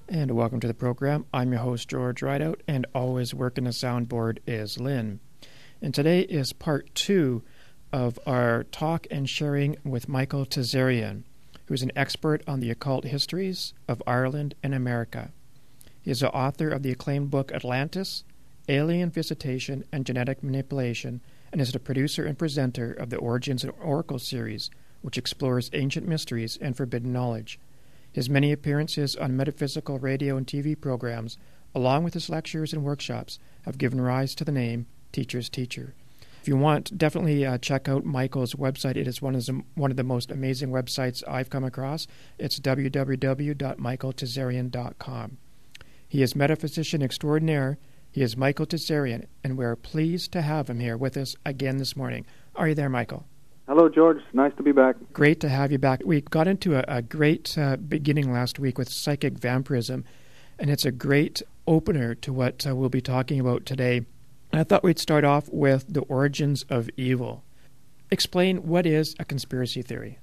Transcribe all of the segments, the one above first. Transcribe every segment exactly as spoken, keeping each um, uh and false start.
And welcome to the program. I'm your host, George Rideout, and always working the soundboard is Lynn. And today is part two of our talk and sharing with Michael Tazarian, who is an expert on the occult histories of Ireland and America. He is the author of the acclaimed book Atlantis, Alien Visitation and Genetic Manipulation, and is the producer and presenter of the Origins and Oracle series, which explores ancient mysteries and forbidden knowledge. His many appearances on metaphysical radio and T V programs, along with his lectures and workshops, have given rise to the name Teacher's Teacher. If you want, definitely uh, check out Michael's website. It is one of, the, one of the most amazing websites I've come across. It's w w w dot michael tazarian dot com. He is metaphysician extraordinaire. He is Michael Tazarian, and we're pleased to have him here with us again this morning. Are you there, Michael? Hello, George. Nice to be back. Great to have you back. We got into a, a great uh, beginning last week with psychic vampirism, and it's a great opener to what uh, we'll be talking about today. I thought we'd start off with the origins of evil. Explain what is a conspiracy theory.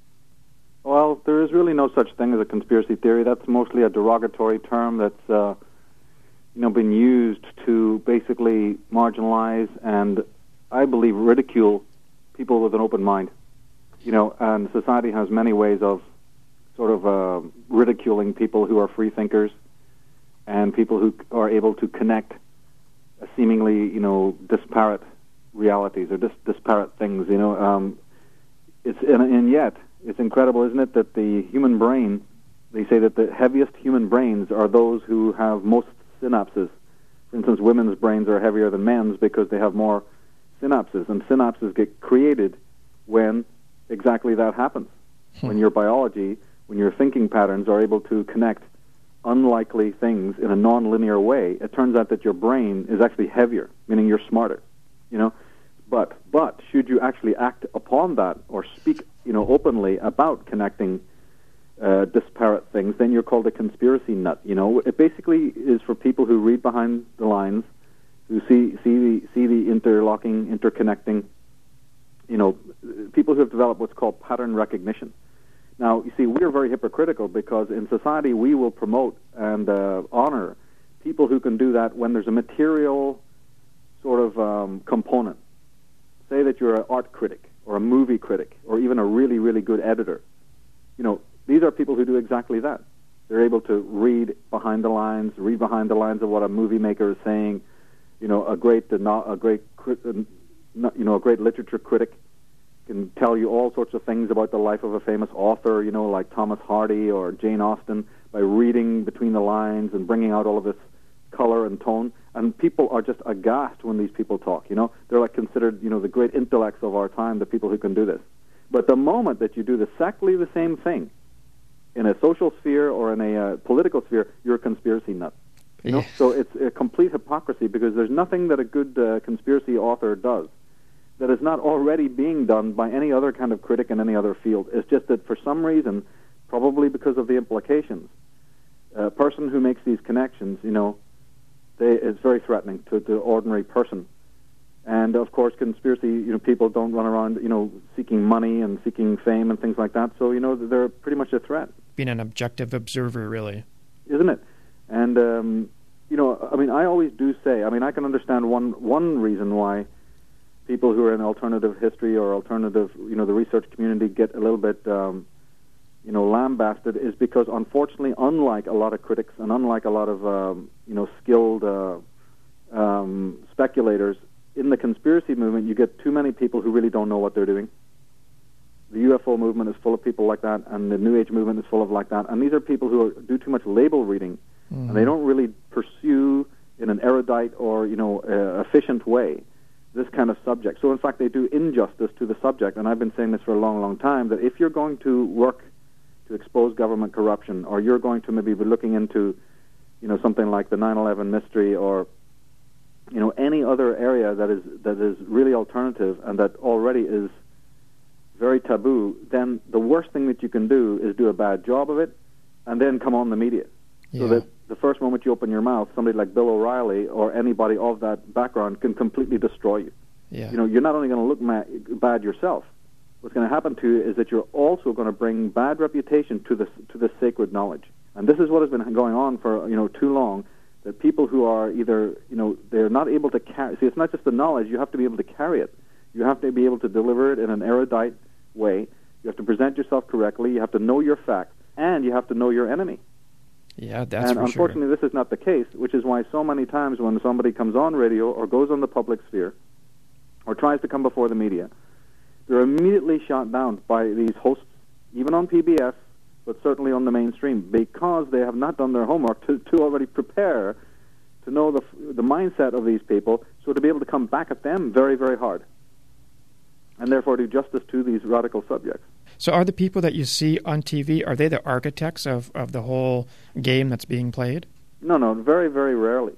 Well, there is really no such thing as a conspiracy theory. That's mostly a derogatory term that's uh, you know, been used to basically marginalize and, I believe, ridicule people with an open mind. You know, and society has many ways of sort of uh, ridiculing people who are free thinkers and people who are able to connect a seemingly, you know, disparate realities or dis- disparate things, you know. Um, it's and, and yet, it's incredible, isn't it, that the human brain, they say that the heaviest human brains are those who have most synapses. For instance, women's brains are heavier than men's because they have more synapses, and synapses get created when exactly that happens. Hmm. When your biology, when your thinking patterns are able to connect unlikely things in a non-linear way, it turns out that your brain is actually heavier, meaning you're smarter, you know. But but should you actually act upon that or speak, you know, openly about connecting uh, disparate things, then you're called a conspiracy nut. You know, it basically is for people who read behind the lines, who see see the see the interlocking, interconnecting, you know, people who have developed what's called pattern recognition. Now, you see, we're very hypocritical because in society we will promote and uh, honor people who can do that when there's a material sort of um, component. Say that you're an art critic or a movie critic or even a really, really good editor. You know, these are people who do exactly that. They're able to read behind the lines, read behind the lines of what a movie maker is saying. You know, a great, a great, you know, a great literature critic can tell you all sorts of things about the life of a famous author, you know, like Thomas Hardy or Jane Austen, by reading between the lines and bringing out all of this color and tone. And people are just aghast when these people talk, you know. They're like considered, you know, the great intellects of our time, the people who can do this. But the moment that you do exactly the same thing in a social sphere or in a uh, political sphere, you're a conspiracy nut. You know? Yeah. So it's a complete hypocrisy because there's nothing that a good uh, conspiracy author does that is not already being done by any other kind of critic in any other field. It's just that for some reason, probably because of the implications, a person who makes these connections, you know, they, it's very threatening to the ordinary person. And, of course, conspiracy, you know, people don't run around, you know, seeking money and seeking fame and things like that. So, you know, they're pretty much a threat. Being an objective observer, really. Isn't it? And, um, you know, I mean, I always do say, I mean, I can understand one one reason why people who are in alternative history or alternative, you know, the research community get a little bit, um, you know, lambasted is because, unfortunately, unlike a lot of critics and unlike a lot of, um, you know, skilled uh, um, speculators, in the conspiracy movement, you get too many people who really don't know what they're doing. The U F O movement is full of people like that, and the New Age movement is full of like that. And these are people who are, do too much label reading, mm-hmm. and they don't really pursue in an erudite or, you know, uh, efficient way this kind of subject. So, in fact, they do injustice to the subject. And I've been saying this for a long, long time, that if you're going to work to expose government corruption, or you're going to maybe be looking into, you know, something like the nine eleven mystery, or, you know, any other area that is that is really alternative and that already is very taboo, then the worst thing that you can do is do a bad job of it and then come on the media. Yeah. So that the first moment you open your mouth, somebody like Bill O'Reilly or anybody of that background can completely destroy you. Yeah. You know, you're not only going to look ma- bad yourself, what's going to happen to you is that you're also going to bring bad reputation to this to this sacred knowledge. And this is what has been going on for, you know, too long, that people who are either, you know, they're not able to carry, see, it's not just the knowledge, you have to be able to carry it. You have to be able to deliver it in an erudite way. You have to present yourself correctly. You have to know your facts, and you have to know your enemy. Yeah, that's and for unfortunately, sure. this is not the case, which is why so many times when somebody comes on radio or goes on the public sphere or tries to come before the media, they're immediately shot down by these hosts, even on P B S, but certainly on the mainstream, because they have not done their homework to, to already prepare to know the the mindset of these people, so to be able to come back at them very, very hard, and therefore do justice to these radical subjects. So are the people that you see on T V, are they the architects of, of the whole game that's being played? No, no, very, very rarely.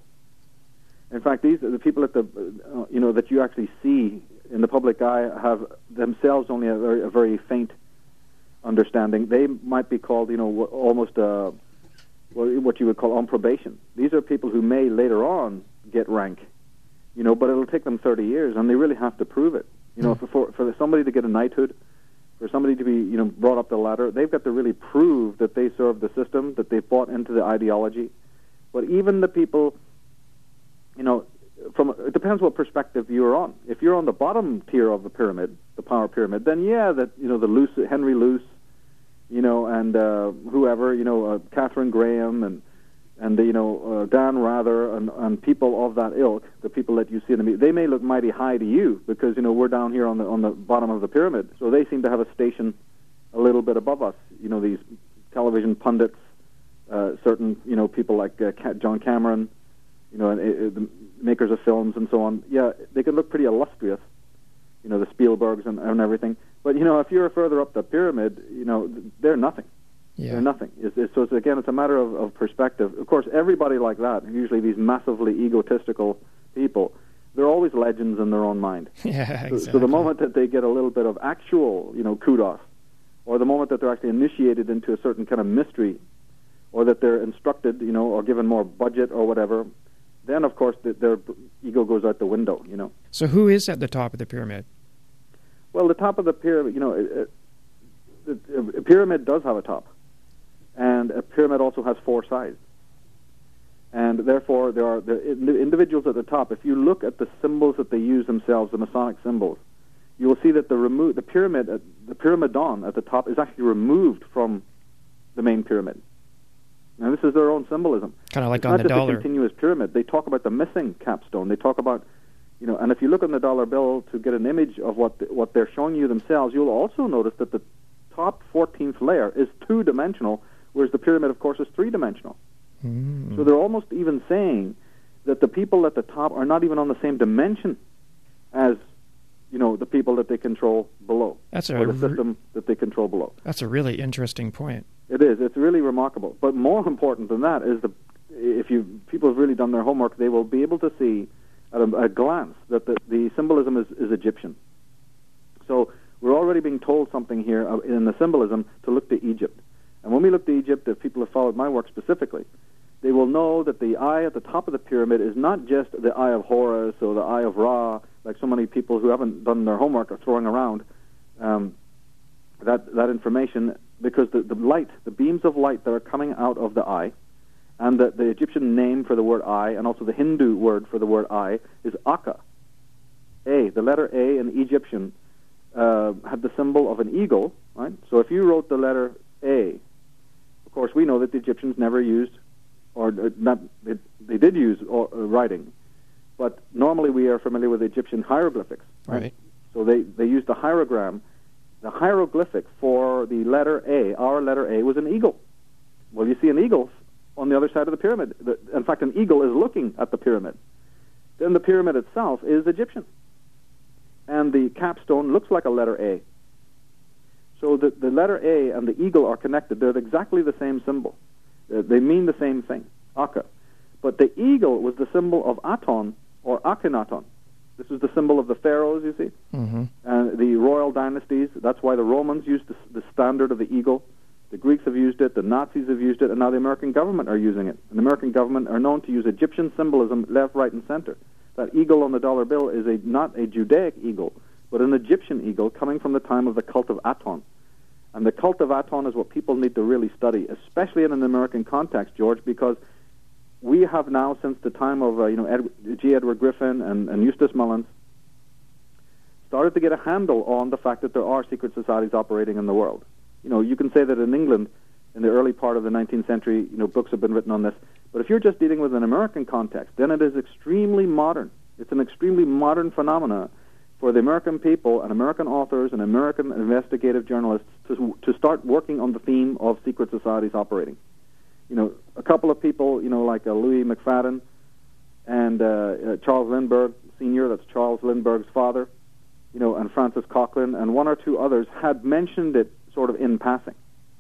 In fact, these the people at the uh, you know that you actually see in the public eye have themselves only a very, a very faint understanding. They might be called, you know, almost uh, what you would call on probation. These are people who may later on get rank, you know, but it'll take them thirty years, and they really have to prove it. You know, mm. for for somebody to get a knighthood, for somebody to be, you know, brought up the ladder, they've got to really prove that they serve the system, that they've bought into the ideology. But even the people, you know, from it depends what perspective you're on. If you're on the bottom tier of the pyramid, the power pyramid, then yeah, that you know the Luce, Henry Luce, you know, and uh, whoever, you know, uh, Catherine Graham and and the, you know uh, Dan Rather and, and people of that ilk, the people that you see in the media, they may look mighty high to you because you know we're down here on the on the bottom of the pyramid, so they seem to have a station a little bit above us. You know, these television pundits, uh, certain you know people like uh, John Cameron, you know, and, uh, the makers of films and so on. Yeah, they could look pretty illustrious, you know, the Spielbergs and, and everything. But you know, if you're further up the pyramid, you know, they're nothing. Yeah. They're nothing. It's, it's, so it's, again, it's a matter of, of perspective. Of course, everybody like that, usually these massively egotistical people, they're always legends in their own mind. Yeah, exactly. So, so the moment that they get a little bit of actual, you know, kudos, or the moment that they're actually initiated into a certain kind of mystery, or that they're instructed, you know, or given more budget or whatever, then of course the, their ego goes out the window. You know. So who is at the top of the pyramid? Well, the top of the pyramid, you know, it, it, a pyramid does have a top. And a pyramid also has four sides. And therefore, there are the individuals at the top. If you look at the symbols that they use themselves, the Masonic symbols, you will see that the remo- the pyramid, the pyramidon at the top is actually removed from the main pyramid. Now, this is their own symbolism. Kind of like it's on not the just dollar. a continuous pyramid. They talk about the missing capstone. They talk about, you know, and if you look on the dollar bill to get an image of what the, what they're showing you themselves, you'll also notice that the top fourteenth layer is two-dimensional, whereas the pyramid, of course, is three-dimensional. Mm. So they're almost even saying that the people at the top are not even on the same dimension as, you know, the people that they control below, that's or a the system re- that they control below. That's a really interesting point. It is. It's really remarkable. But more important than that is the if you people have really done their homework, they will be able to see at a, a glance that the, the symbolism is, is Egyptian. So we're already being told something here in the symbolism to look to Egypt. And when we look to Egypt, if people have followed my work specifically, they will know that the eye at the top of the pyramid is not just the eye of Horus or the eye of Ra, like so many people who haven't done their homework are throwing around um, that that information, because the, the light, the beams of light that are coming out of the eye, and the, the Egyptian name for the word eye, and also the Hindu word for the word eye, is Akka. A, the letter A in Egyptian uh, had the symbol of an eagle, right? So if you wrote the letter A, of course we know that the Egyptians never used, or uh, not, they, they did use or, uh, writing, but normally we are familiar with Egyptian hieroglyphics, right? Right. So they, they used the hierogram. The hieroglyphic for the letter A, our letter A, was an eagle. Well, you see an eagle on the other side of the pyramid. The, in fact, an eagle is looking at the pyramid. Then the pyramid itself is Egyptian. And the capstone looks like a letter A. So the, the letter A and the eagle are connected. They're exactly the same symbol. Uh, they mean the same thing, Akka. But the eagle was the symbol of Aton, or Akhenaton. This is the symbol of the pharaohs, you see, mm-hmm. and the royal dynasties. That's why the Romans used the, the standard of the eagle. The Greeks have used it, the Nazis have used it, and now the American government are using it. And the American government are known to use Egyptian symbolism left, right, and center. That eagle on the dollar bill is a not a Judaic eagle, but an Egyptian eagle coming from the time of the cult of Aton. And the cult of Aton is what people need to really study, especially in an American context, George, because we have now, since the time of uh, you know Ed, G. Edward Griffin and, and Eustace Mullins, started to get a handle on the fact that there are secret societies operating in the world. You know, you can say that in England, in the early part of the nineteenth century, you know, books have been written on this. But if you're just dealing with an American context, then it is extremely modern. It's an extremely modern phenomena for the American people and American authors and American investigative journalists to to start working on the theme of secret societies operating. You know, a couple of people, you know, like uh, Louis McFadden and uh, uh, Charles Lindbergh Senior, that's Charles Lindbergh's father, you know, and Francis Cochrane, and one or two others had mentioned it sort of in passing.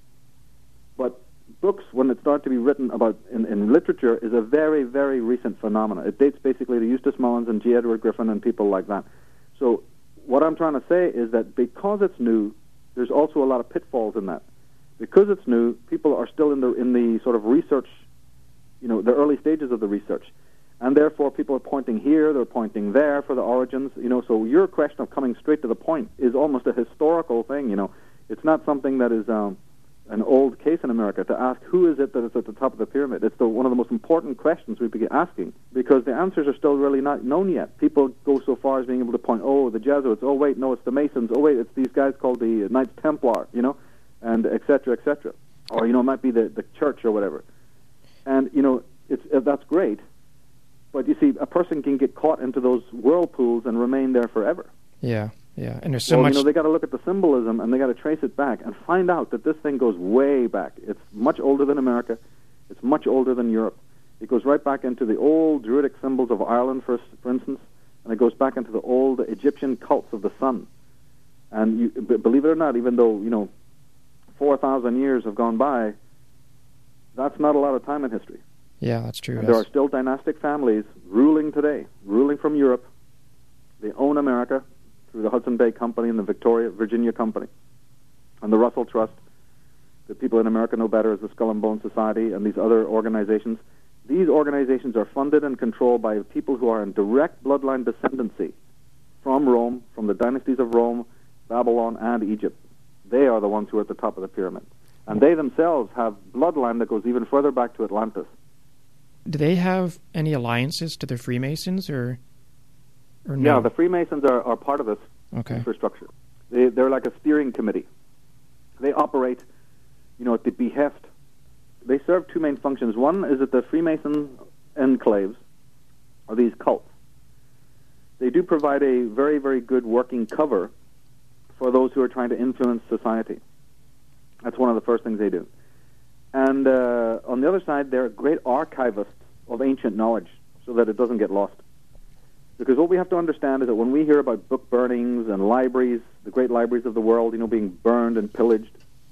But books, when it started to be written about in, in literature, is a very, very recent phenomenon. It dates basically to Eustace Mullins and G. Edward Griffin and people like that. So what I'm trying to say is that because it's new, there's also a lot of pitfalls in that. Because it's new, people are still in the in the sort of research, you know, the early stages of the research. And therefore, people are pointing here, they're pointing there for the origins, you know. So your question of coming straight to the point is almost a historical thing, you know. It's not something that is um, an old case in America to ask who is it that is at the top of the pyramid. It's the, one of the most important questions we begin asking because the answers are still really not known yet. People go so far as being able to point, oh, the Jesuits, oh, wait, no, it's the Masons, oh, wait, it's these guys called the Knights Templar, you know, and et cetera, et cetera. Or, you know, it might be the, the church or whatever. And, you know, it's uh, that's great, but you see, a person can get caught into those whirlpools and remain there forever. Yeah. Yeah, and there's so well, much. You know, they got to look at the symbolism and they got to trace it back and find out that this thing goes way back. It's much older than America. It's much older than Europe. It goes right back into the old Druidic symbols of Ireland, for for instance, and it goes back into the old Egyptian cults of the sun. And you, b- believe it or not, even though you know four thousand years have gone by, that's not a lot of time in history. Yeah, that's true. And there are still dynastic families ruling today, ruling from Europe. They own America through the Hudson Bay Company and the Victoria, Virginia Company, and the Russell Trust. The people in America know better as the Skull and Bones Society and these other organizations. These organizations are funded and controlled by people who are in direct bloodline descendancy from Rome, from the dynasties of Rome, Babylon, and Egypt. They are the ones who are at the top of the pyramid. And they themselves have bloodline that goes even further back to Atlantis. Do they have any alliances to the Freemasons, or... Or no? Yeah, the Freemasons are, are part of this okay. infrastructure. They, they're like a steering committee. They operate, you know, at the behest. They serve two main functions. One is that the Freemason enclaves are these cults. They do provide a very, very good working cover for those who are trying to influence society. That's one of the first things they do. And uh, on the other side, they're great archivists of ancient knowledge so that it doesn't get lost. Because what we have to understand is that when we hear about book burnings and libraries, the great libraries of the world, you know, being burned and pillaged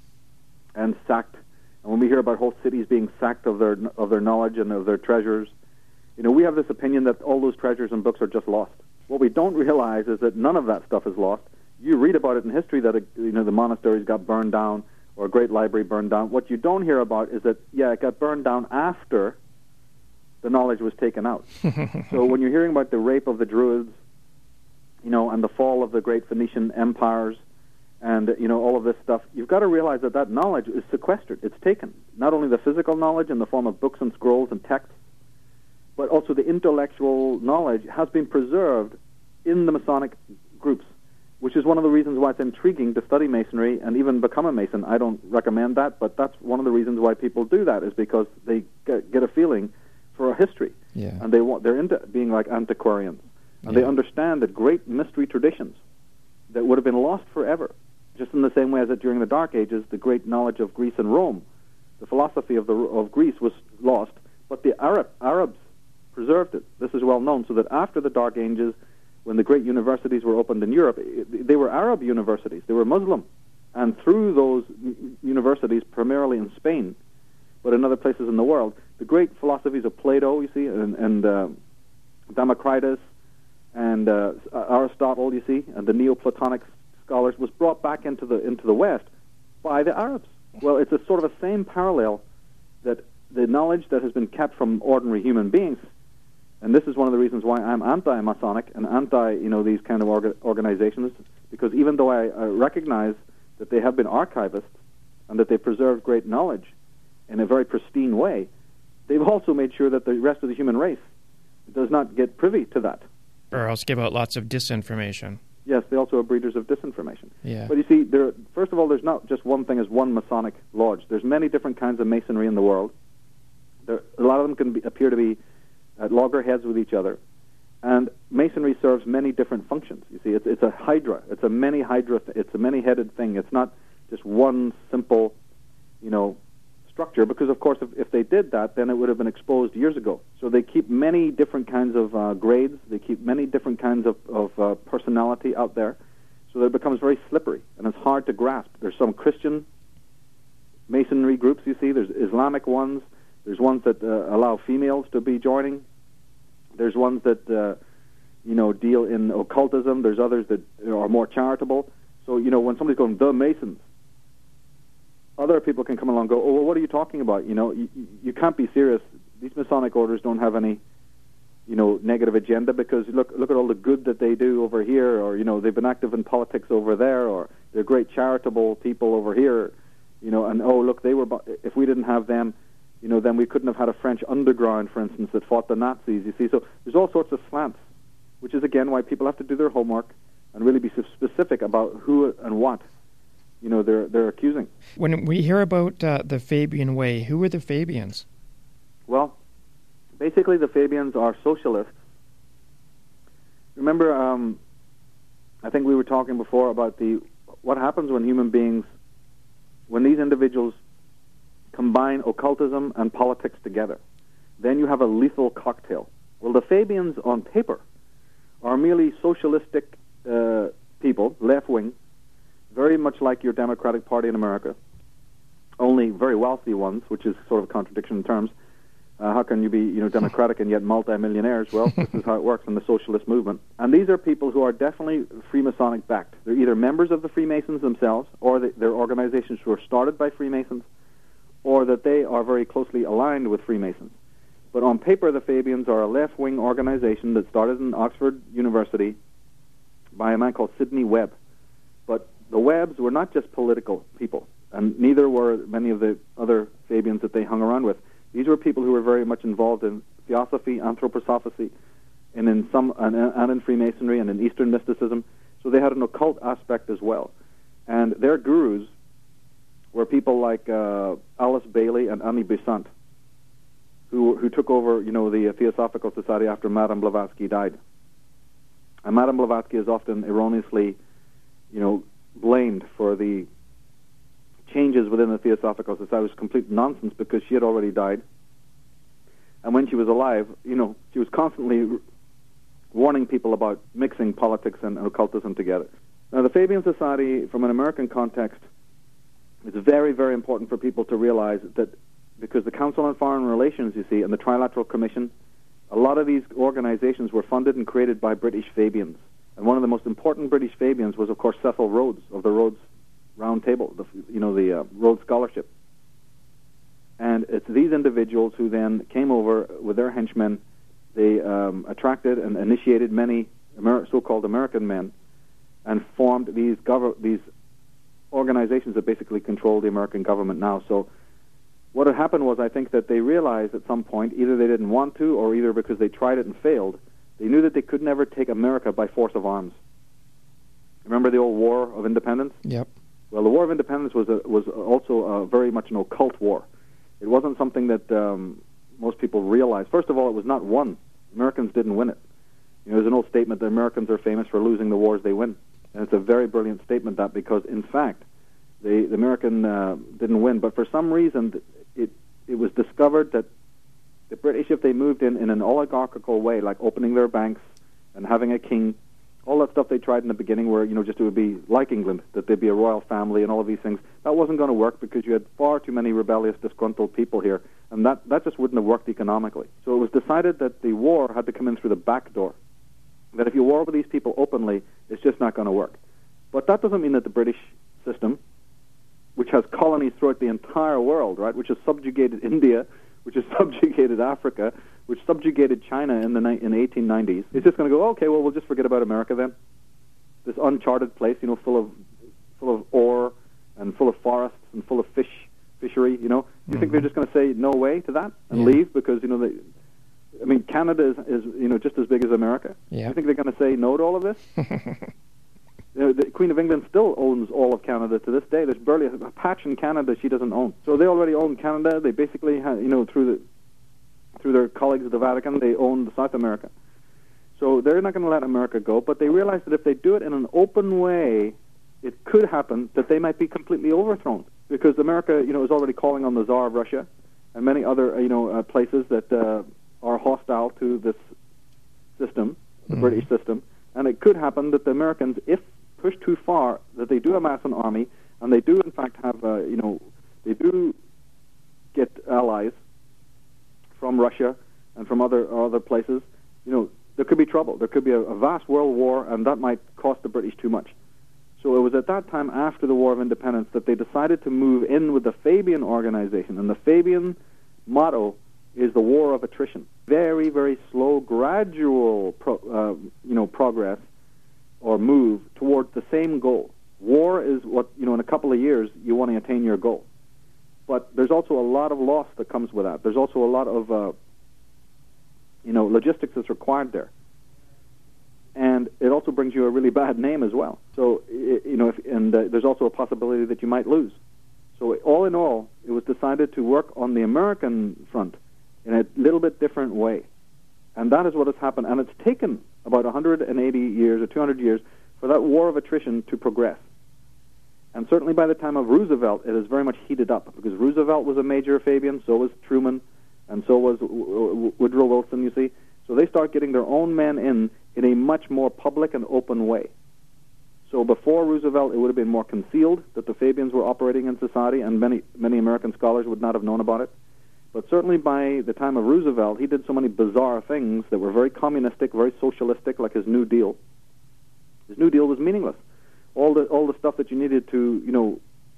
and sacked, and when we hear about whole cities being sacked of their of their knowledge and of their treasures, you know, we have this opinion that all those treasures and books are just lost. What we don't realize is that none of that stuff is lost. You read about it in history that, you know, the monasteries got burned down or a great library burned down. What you don't hear about is that, yeah, it got burned down after the knowledge was taken out. So when you're hearing about the rape of the Druids, you know, and the fall of the great Phoenician empires, and, you know, all of this stuff, you've got to realize that that knowledge is sequestered. It's taken. Not only the physical knowledge in the form of books and scrolls and texts, but also the intellectual knowledge has been preserved in the Masonic groups, which is one of the reasons why it's intriguing to study Masonry and even become a Mason. I don't recommend that, but that's one of the reasons why people do that, is because they get a feeling for a history, yeah. and they want they're into being like antiquarians, and yeah. they understand that great mystery traditions that would have been lost forever, just in the same way as that during the Dark Ages, the great knowledge of Greece and Rome, the philosophy of the of Greece was lost, but the Arab Arabs preserved it. This is well known, so that after the Dark Ages, when the great universities were opened in Europe, they were Arab universities, they were Muslim, and through those universities, primarily in Spain, but in other places in the world, the great philosophies of Plato, you see, and, and uh, Democritus, and uh, Aristotle, you see, and the Neoplatonic scholars, was brought back into the into the West by the Arabs. Well, it's a sort of a same parallel that the knowledge that has been kept from ordinary human beings, and this is one of the reasons why I'm anti-Masonic and anti, you know, these kind of orga- organizations, because even though I, I recognize that they have been archivists, and that they preserved great knowledge in a very pristine way, they've also made sure that the rest of the human race does not get privy to that. Or else give out lots of disinformation. Yes, they also are breeders of disinformation. Yeah. But you see, there, first of all, there's not just one thing as one Masonic lodge. There's many different kinds of Masonry in the world. There, a lot of them can be, appear to be at loggerheads with each other. And Masonry serves many different functions. You see, it's, it's a hydra. It's a many hydra. Th- it's a many-headed thing. It's not just one simple, you know, structure. Because of course, if, if they did that, then it would have been exposed years ago. So they keep many different kinds of uh, grades. They keep many different kinds of, of uh, personality out there. So that it becomes very slippery and it's hard to grasp. There's some Christian Masonry groups. You see, there's Islamic ones. There's ones that uh, allow females to be joining. There's ones that, uh, you know, deal in occultism. There's others that are more charitable. So, you know, when somebody's going, the Masons, other people can come along and go, oh, well, what are you talking about? You know, you, you can't be serious. These Masonic orders don't have any, you know, negative agenda because look look at all the good that they do over here, or, you know, they've been active in politics over there, or they're great charitable people over here, you know, and, oh, look, they were, if we didn't have them, you know, then we couldn't have had a French underground, for instance, that fought the Nazis, you see. So there's all sorts of slants, which is, again, why people have to do their homework and really be specific about who and what, you know, they're they're accusing. When we hear about uh, the Fabian Way, who are the Fabians? Well, basically the Fabians are socialists. Remember, um, I think we were talking before about the what happens when human beings, when these individuals combine occultism and politics together. Then you have a lethal cocktail. Well, the Fabians on paper are merely socialistic uh, people, left-wing, very much like your Democratic Party in America, only very wealthy ones, which is sort of a contradiction in terms. Uh, how can you be, you know, democratic and yet multi-millionaires? Well, this is how it works in the socialist movement. And these are people who are definitely Freemasonic backed. They're either members of the Freemasons themselves, or they, they're organizations who are started by Freemasons, or that they are very closely aligned with Freemasons. But on paper, the Fabians are a left-wing organization that started in Oxford University by a man called Sidney Webb. But the Webbs were not just political people, and neither were many of the other Fabians that they hung around with. These were people who were very much involved in theosophy, anthroposophy, and in some and, and in Freemasonry and in Eastern mysticism. So they had an occult aspect as well. And their gurus were people like uh, Alice Bailey and Annie Besant, who who took over, you know, the Theosophical Society after Madame Blavatsky died. And Madame Blavatsky is often erroneously, you know, blamed for the changes within the Theosophical Society. It was complete nonsense because she had already died. And when she was alive, you know, she was constantly warning people about mixing politics and occultism together. Now, the Fabian Society, from an American context, it's very, very important for people to realize that because the Council on Foreign Relations, you see, and the Trilateral Commission, a lot of these organizations were funded and created by British Fabians. And one of the most important British Fabians was, of course, Cecil Rhodes of the Rhodes Round Table, the, you know, the uh, Rhodes Scholarship. And it's these individuals who then came over with their henchmen. They um, attracted and initiated many Amer- so-called American men and formed these gov- these organizations that basically control the American government now. So what had happened was, I think that they realized at some point, either they didn't want to, or either because they tried it and failed, they knew that they could never take America by force of arms. Remember the old War of Independence? Yep. Well, the War of Independence was a, was also a very much an occult war. It wasn't something that um, most people realized. First of all, it was not won. Americans didn't win it. You know, there's an old statement that Americans are famous for losing the wars they win. And it's a very brilliant statement, that, because, in fact, the, the American uh, didn't win. But for some reason, it it was discovered that the British, if they moved in in an oligarchical way, like opening their banks and having a king, all that stuff they tried in the beginning where, you know, just it would be like England, that there'd be a royal family and all of these things, that wasn't going to work because you had far too many rebellious, disgruntled people here, and that, that just wouldn't have worked economically. So it was decided that the war had to come in through the back door, that if you war with these people openly, it's just not going to work. But that doesn't mean that the British system, which has colonies throughout the entire world, right, which has subjugated India, which has subjugated Africa, which subjugated China in the ni- in the eighteen nineties, is just going to go, okay, well, we'll just forget about America then. This uncharted place, you know, full of full of ore and full of forests and full of fish, fishery, you know. You mm-hmm. think they're just going to say no way to that and yeah. leave because, you know, they, I mean, Canada is, is, you know, just as big as America. Yeah. You think they're going to say no to all of this? You know, the Queen of England still owns all of Canada to this day. There's barely a patch in Canada she doesn't own. So they already own Canada. They basically, have, you know, through the through their colleagues at the Vatican, they own South America. So they're not going to let America go, but they realize that if they do it in an open way, it could happen that they might be completely overthrown, because America, you know, is already calling on the Tsar of Russia and many other, you know, uh, places that uh, are hostile to this system, the mm. British system, and it could happen that the Americans, if pushed too far, that they do amass an army, and they do, in fact, have, uh, you know, they do get allies from Russia and from other other places. You know, there could be trouble. There could be a, a vast world war, and that might cost the British too much. So it was at that time, after the War of Independence, that they decided to move in with the Fabian organization. And the Fabian motto is the war of attrition. Very, very slow, gradual pro, uh, you know, progress or move towards the same goal. War is what, you know, in a couple of years, you want to attain your goal. But there's also a lot of loss that comes with that. There's also a lot of, uh, you know, logistics that's required there. And it also brings you a really bad name as well. So, you know, if, and uh, there's also a possibility that you might lose. So all in all, it was decided to work on the American front in a little bit different way. And that is what has happened. And it's taken about one hundred eighty years or two hundred years for that war of attrition to progress. And certainly by the time of Roosevelt, it has very much heated up, because Roosevelt was a major Fabian, so was Truman, and so was Woodrow Wilson, you see. So they start getting their own men in in a much more public and open way. So before Roosevelt, it would have been more concealed that the Fabians were operating in society, and many many American scholars would not have known about it. But certainly by the time of Roosevelt, he did so many bizarre things that were very communistic, very socialistic, like his New Deal. His New Deal was meaningless. All the all the stuff that you needed to, you know,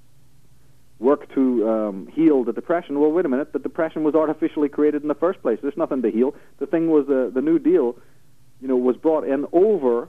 work to um, heal the Depression. Well, wait a minute, the Depression was artificially created in the first place. There's nothing to heal. The thing was, uh, the New Deal, you know, was brought in over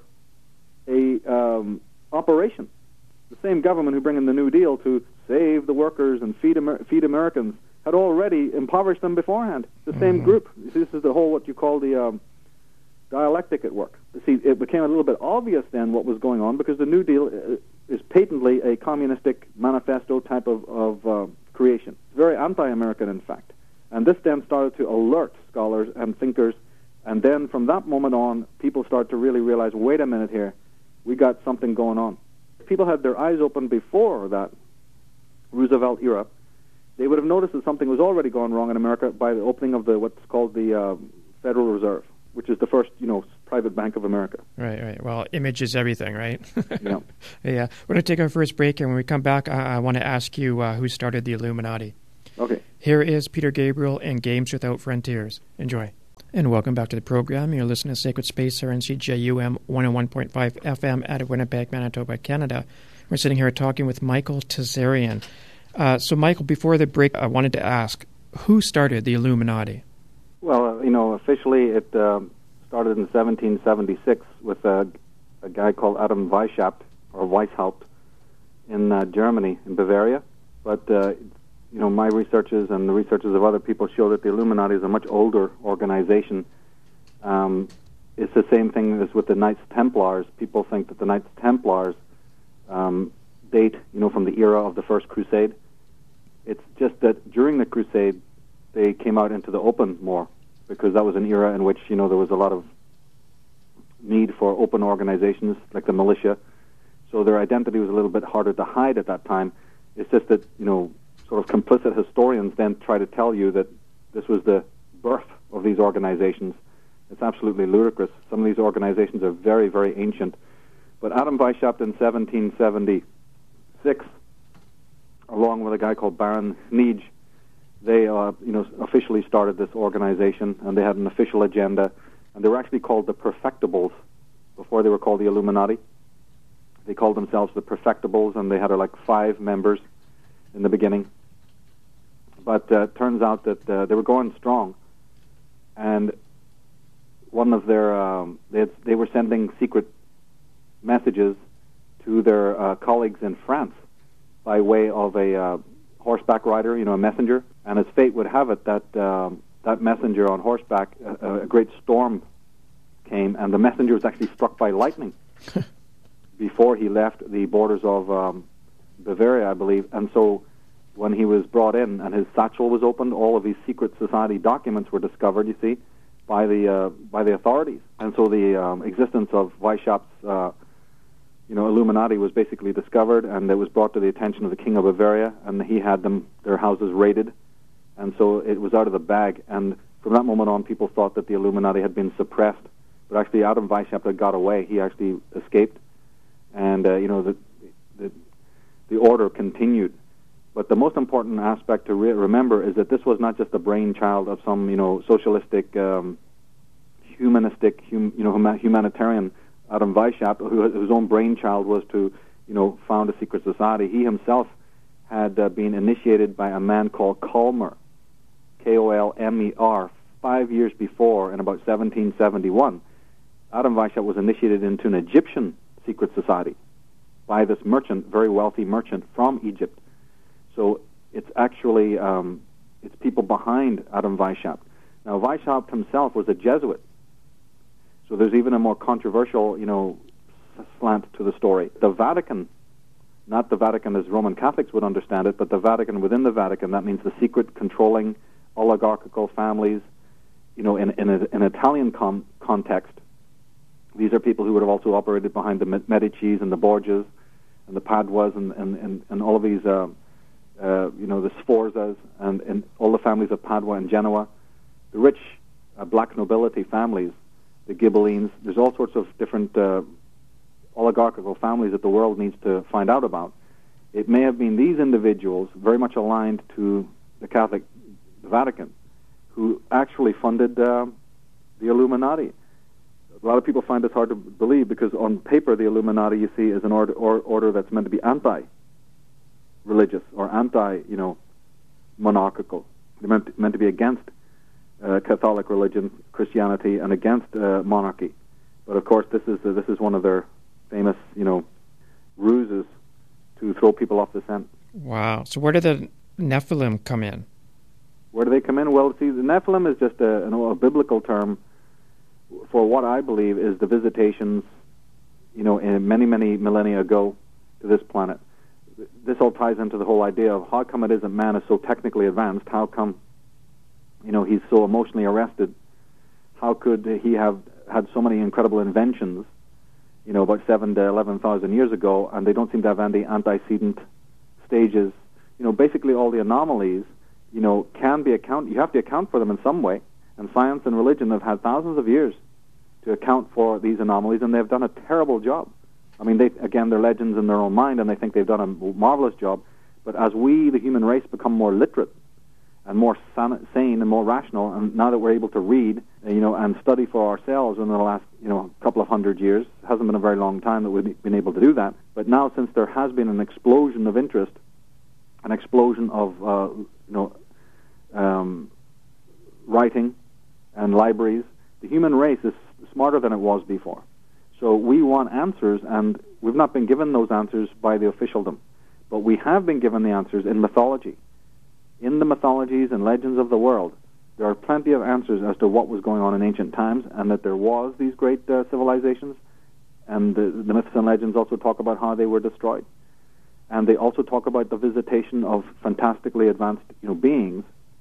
a um, operation. The same government who bring in the New Deal to save the workers and feed Amer- feed Americans had already impoverished them beforehand. The mm-hmm. same group. This is the whole, what you call the um, dialectic at work. See, it became a little bit obvious then what was going on, because the New Deal is patently a communistic manifesto type of, of uh, creation. It's very anti-American, in fact. And this then started to alert scholars and thinkers, and then from that moment on, people start to really realize, wait a minute here, we got something going on. If people had their eyes open before that Roosevelt era, they would have noticed that something was already going wrong in America by the opening of the what's called the uh, Federal Reserve, which is the first, you know, private bank of America. Right, right. Well, image is everything, right? Yeah. Yeah. We're going to take our first break, and when we come back, I, I want to ask you uh, who started the Illuminati. Okay. Here is Peter Gabriel and Games Without Frontiers. Enjoy. And welcome back to the program. You're listening to Sacred Space here on C J U M one oh one point five F M out of Winnipeg, Manitoba, Canada. We're sitting here talking with Michael Tazarian. Uh, so, Michael, before the break, I wanted to ask, who started the Illuminati? Well, uh, you know, officially it uh, started in seventeen seventy-six with a, a guy called Adam Weishaupt, or Weishaupt, in uh, Germany, in Bavaria. But, uh, you know, my researches and the researches of other people show that the Illuminati is a much older organization. Um, it's the same thing as with the Knights Templars. People think that the Knights Templars um, date, you know, from the era of the First Crusade. It's just that during the Crusade, they came out into the open more, because that was an era in which, you know, there was a lot of need for open organizations like the militia. So their identity was a little bit harder to hide at that time. It's just that, you know, sort of complicit historians then try to tell you that this was the birth of these organizations. It's absolutely ludicrous. Some of these organizations are very, very ancient. But Adam Weishaupt in seventeen seventy-six, along with a guy called Baron Nige, they, uh, you know, officially started this organization, and they had an official agenda, and they were actually called the Perfectables before they were called the Illuminati. They called themselves the Perfectables, and they had uh, like five members in the beginning. But uh, it turns out that uh, they were going strong, and one of their um, they had, they were sending secret messages to their uh, colleagues in France, by way of a uh, horseback rider, you know, a messenger. And as fate would have it, that um, that messenger on horseback, a, a great storm came, and the messenger was actually struck by lightning before he left the borders of um, Bavaria, I believe. And so when he was brought in and his satchel was opened, all of these secret society documents were discovered, you see, by the uh, by the authorities. And so the um, existence of Weishaupt's uh, you know, Illuminati was basically discovered, and it was brought to the attention of the King of Bavaria, and he had them, their houses raided, and so it was out of the bag. And from that moment on, people thought that the Illuminati had been suppressed, but actually Adam Weishaupt had got away. He actually escaped, and uh, you know, the, the the order continued. But the most important aspect to re- remember is that this was not just the brainchild of some, you know, socialistic, um, humanistic, hum, you know, huma- humanitarian Adam Weishaupt, who, whose own brainchild was to, you know, found a secret society. He himself had uh, been initiated by a man called Kolmer, K O L M E R, five years before, in about seventeen seventy-one. Adam Weishaupt was initiated into an Egyptian secret society by this merchant, very wealthy merchant from Egypt. So it's actually, um, it's people behind Adam Weishaupt. Now, Weishaupt himself was a Jesuit. So there's even a more controversial, you know, slant to the story. The Vatican, not the Vatican as Roman Catholics would understand it, but the Vatican within the Vatican, that means the secret controlling oligarchical families, you know, in, in a, an Italian com- context. These are people who would have also operated behind the Medicis and the Borgias and the Paduas and, and, and, and all of these, uh, uh, you know, the Sforzas and, and all the families of Padua and Genoa, the rich uh, black nobility families, the Ghibellines. There's all sorts of different uh, oligarchical families that the world needs to find out about. It may have been these individuals, very much aligned to the Catholic the Vatican, who actually funded uh, the Illuminati. A lot of people find this hard to believe because on paper the Illuminati, you see, is an order, or, order that's meant to be anti-religious or anti, you know, monarchical. They're meant, meant to be against Uh, Catholic religion, Christianity, and against uh, monarchy. But of course, this is uh, this is one of their famous, you know, ruses to throw people off the scent. Wow. So where did the Nephilim come in? Where do they come in? Well, see, the Nephilim is just a, you know, a biblical term for what I believe is the visitations, you know, in many, many millennia ago to this planet. This all ties into the whole idea of how come it is that man is so technically advanced? How come, you know, he's so emotionally arrested? How could he have had so many incredible inventions, you know, about seven to eleven thousand years ago, and they don't seem to have any antecedent stages? You know, basically all the anomalies, you know, can be account. You have to account for them in some way. And science and religion have had thousands of years to account for these anomalies, and they've done a terrible job. I mean, they again, they're legends in their own mind, and they think they've done a marvelous job. But as we, the human race, become more literate and more san- sane and more rational, and now that we're able to read, uh, you know, and study for ourselves in the last, you know, couple of hundred years, it hasn't been a very long time that we've been able to do that. But now, since there has been an explosion of interest, an explosion of, uh, you know, um, writing and libraries, the human race is smarter than it was before. So we want answers, and we've not been given those answers by the officialdom, but we have been given the answers in mythology. In the mythologies and legends of the world, there are plenty of answers as to what was going on in ancient times, and that there was these great uh, civilizations, and the, the myths and legends also talk about how they were destroyed. And they also talk about the visitation of fantastically advanced, you know, beings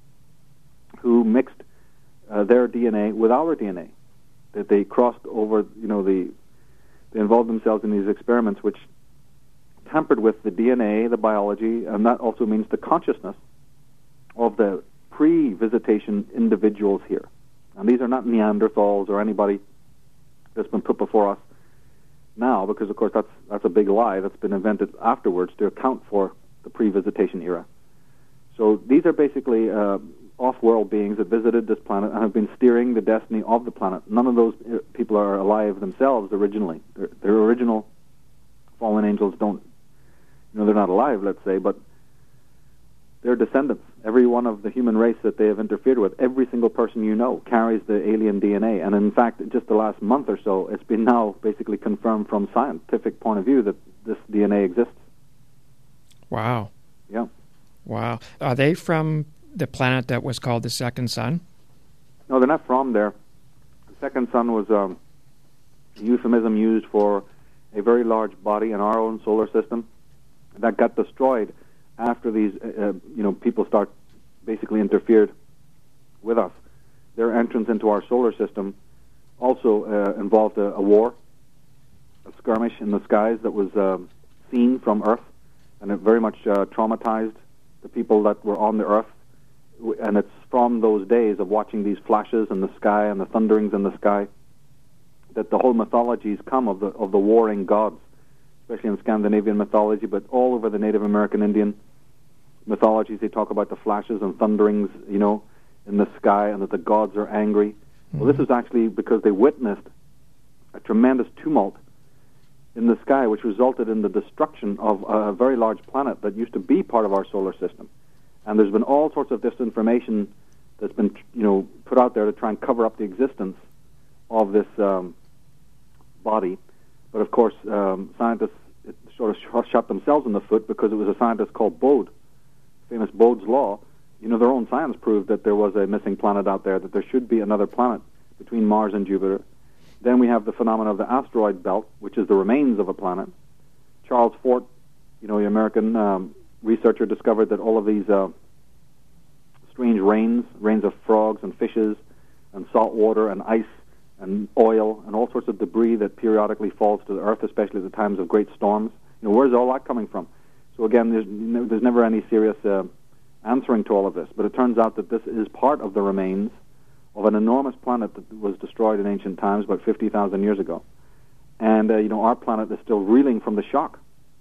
who mixed uh, their D N A with our D N A. That they crossed over, you know, the they involved themselves in these experiments which tampered with the D N A, the biology, and that also means the consciousness of the pre-visitation individuals here. And these are not Neanderthals or anybody that's been put before us now, because of course that's that's a big lie that's been invented afterwards to account for the pre-visitation era. So these are basically uh, off-world beings that visited this planet and have been steering the destiny of the planet. None of those people are alive themselves originally. Their, their original fallen angels don't, you know, they're not alive, let's say, but they're descendants. Every one of the human race that they have interfered with, every single person you know carries the alien D N A. And in fact, just the last month or so, it's been now basically confirmed from scientific point of view that this D N A exists. Wow. Yeah. Wow. Are they from the planet that was called the second sun? No, they're not from there. The second sun was um, a euphemism used for a very large body in our own solar system that got destroyed after these, uh, you know, people start basically interfered with us. Their entrance into our solar system also uh, involved a, a war, a skirmish in the skies that was uh, seen from Earth, and it very much uh, traumatized the people that were on the Earth. And it's from those days of watching these flashes in the sky and the thunderings in the sky that the whole mythologies come of the of the warring gods, especially in Scandinavian mythology, but all over the Native American Indian mythologies. They talk about the flashes and thunderings, you know, in the sky, and that the gods are angry. Mm-hmm. Well, this is actually because they witnessed a tremendous tumult in the sky, which resulted in the destruction of a very large planet that used to be part of our solar system. And there's been all sorts of disinformation that's been, you know, put out there to try and cover up the existence of this um, body. But of course, um, scientists sort of shot themselves in the foot because it was a scientist called Bode, famous Bode's law. You know, their own science proved that there was a missing planet out there, that there should be another planet between Mars and Jupiter. Then we have the phenomenon of the asteroid belt, which is the remains of a planet. Charles Fort, you know, the American um, researcher, discovered that all of these uh, strange rains, rains of frogs and fishes and salt water and ice and oil and all sorts of debris that periodically falls to the Earth, especially at the times of great storms. You know, where's all that coming from? So again, there's, there's never any serious uh, answering to all of this. But it turns out that this is part of the remains of an enormous planet that was destroyed in ancient times, about fifty thousand years ago. And, uh, you know, our planet is still reeling from the shock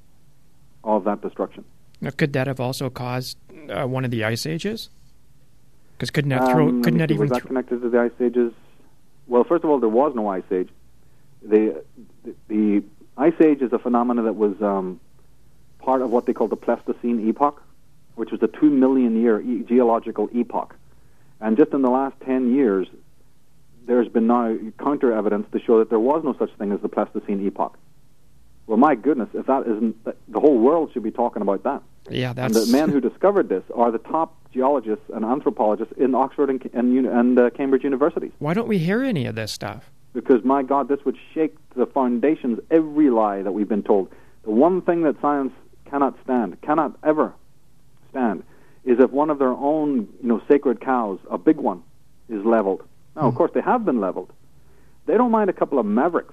of that destruction. Now, could that have also caused uh, one of the ice ages? Because couldn't that throw? Um, couldn't that even? Was that connected to the ice ages? Well, first of all, there was no ice age. The the, the ice age is a phenomenon that was um, part of what they call the Pleistocene epoch, which was a two million year e- geological epoch. And just in the last ten years, there's been now counter evidence to show that there was no such thing as the Pleistocene epoch. Well, my goodness, if that isn't, the whole world should be talking about that. Yeah, that's... And the men who discovered this are the top geologists and anthropologists in Oxford and, and, and uh, Cambridge universities. Why don't we hear any of this stuff? Because, my God, this would shake the foundations, every lie that we've been told. The one thing that science cannot stand, cannot ever stand, is if one of their own, you know, sacred cows, a big one, is leveled. Now, mm. of course, they have been leveled. They don't mind a couple of mavericks,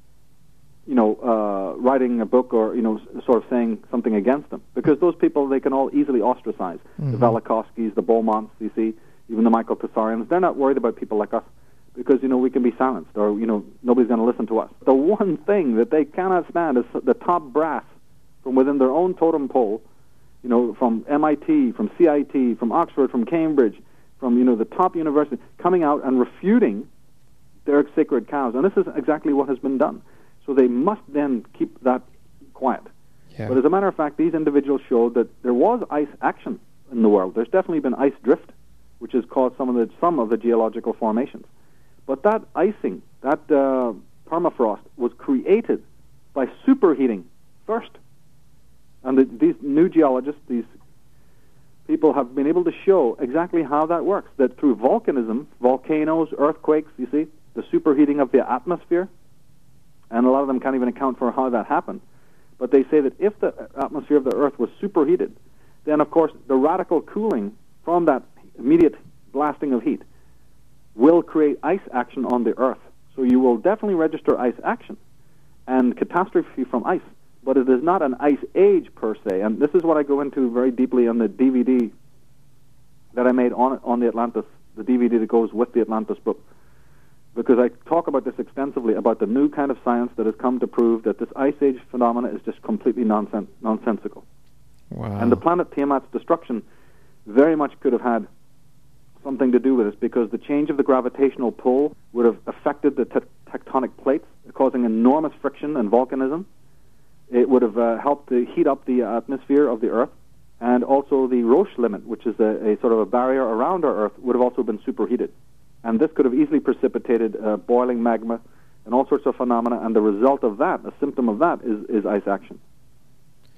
you know, uh, writing a book or, you know, s- sort of saying something against them. Because those people, they can all easily ostracize. Mm-hmm. The Velikovskys, the Beaumonts, you see, even the Michael Tessarians. They're not worried about people like us because, you know, we can be silenced or, you know, nobody's going to listen to us. The one thing that they cannot stand is the top brass from within their own totem pole, you know, from M I T, from C I T, from Oxford, from Cambridge, from, you know, the top university, coming out and refuting their sacred cows. And this is exactly what has been done. So they must then keep that quiet. Yeah. But as a matter of fact, these individuals showed that there was ice action in the world. There's definitely been ice drift, which has caused some of the some of the geological formations. But that icing, that uh, permafrost, was created by superheating first. And the, these new geologists, these people have been able to show exactly how that works, that through volcanism, volcanoes, earthquakes, you see, the superheating of the atmosphere, and a lot of them can't even account for how that happened. But they say that if the atmosphere of the Earth was superheated, then, of course, the radical cooling from that immediate blasting of heat will create ice action on the Earth. So you will definitely register ice action and catastrophe from ice. But it is not an ice age per se. And this is what I go into very deeply on the D V D that I made on, on the Atlantis, the D V D that goes with the Atlantis book. Because I talk about this extensively, about the new kind of science that has come to prove that this ice age phenomena is just completely nonsen- nonsensical. Wow. And the planet Tiamat's destruction very much could have had something to do with this, because the change of the gravitational pull would have affected the te- tectonic plates, causing enormous friction and volcanism. It would have uh, helped to heat up the atmosphere of the Earth, and also the Roche limit, which is a, a sort of a barrier around our Earth, would have also been superheated. And this could have easily precipitated uh, boiling magma and all sorts of phenomena, and the result of that, a symptom of that, is, is ice action.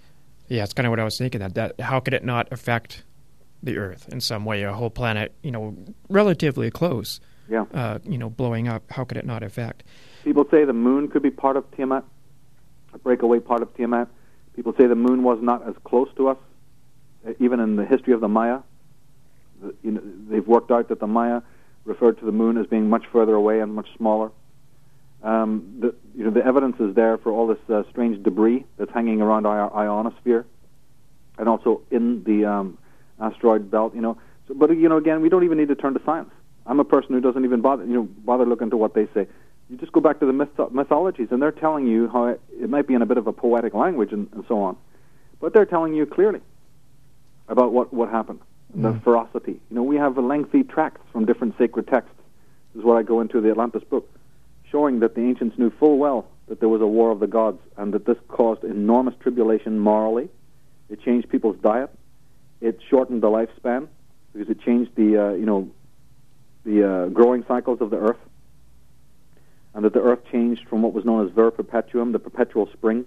Yeah, it's kind of what I was thinking. That, that how could it not affect the Earth in some way? A whole planet, you know, relatively close. Yeah. Uh, you know, blowing up. How could it not affect? People say the moon could be part of Tiamat, a breakaway part of Tiamat. People say the moon was not as close to us, even in the history of the Maya. The, you know, they've worked out that the Maya referred to the moon as being much further away and much smaller. Um, the, you know, the evidence is there for all this uh, strange debris that's hanging around our ionosphere, and also in the um, asteroid belt. You know, so, but you know, again, we don't even need to turn to science. I'm a person who doesn't even bother, you know, bother looking to what they say. You just go back to the myth- mythologies, and they're telling you how it, it might be in a bit of a poetic language and, and so on, but they're telling you clearly about what, what happened, mm. the ferocity. You know, we have lengthy tracts from different sacred texts. This is what I go into the Atlantis book, showing that the ancients knew full well that there was a war of the gods, and that this caused enormous tribulation morally. It changed people's diet. It shortened the lifespan because it changed the, uh, you know, the uh, growing cycles of the earth, and that the earth changed from what was known as ver perpetuum, the perpetual spring,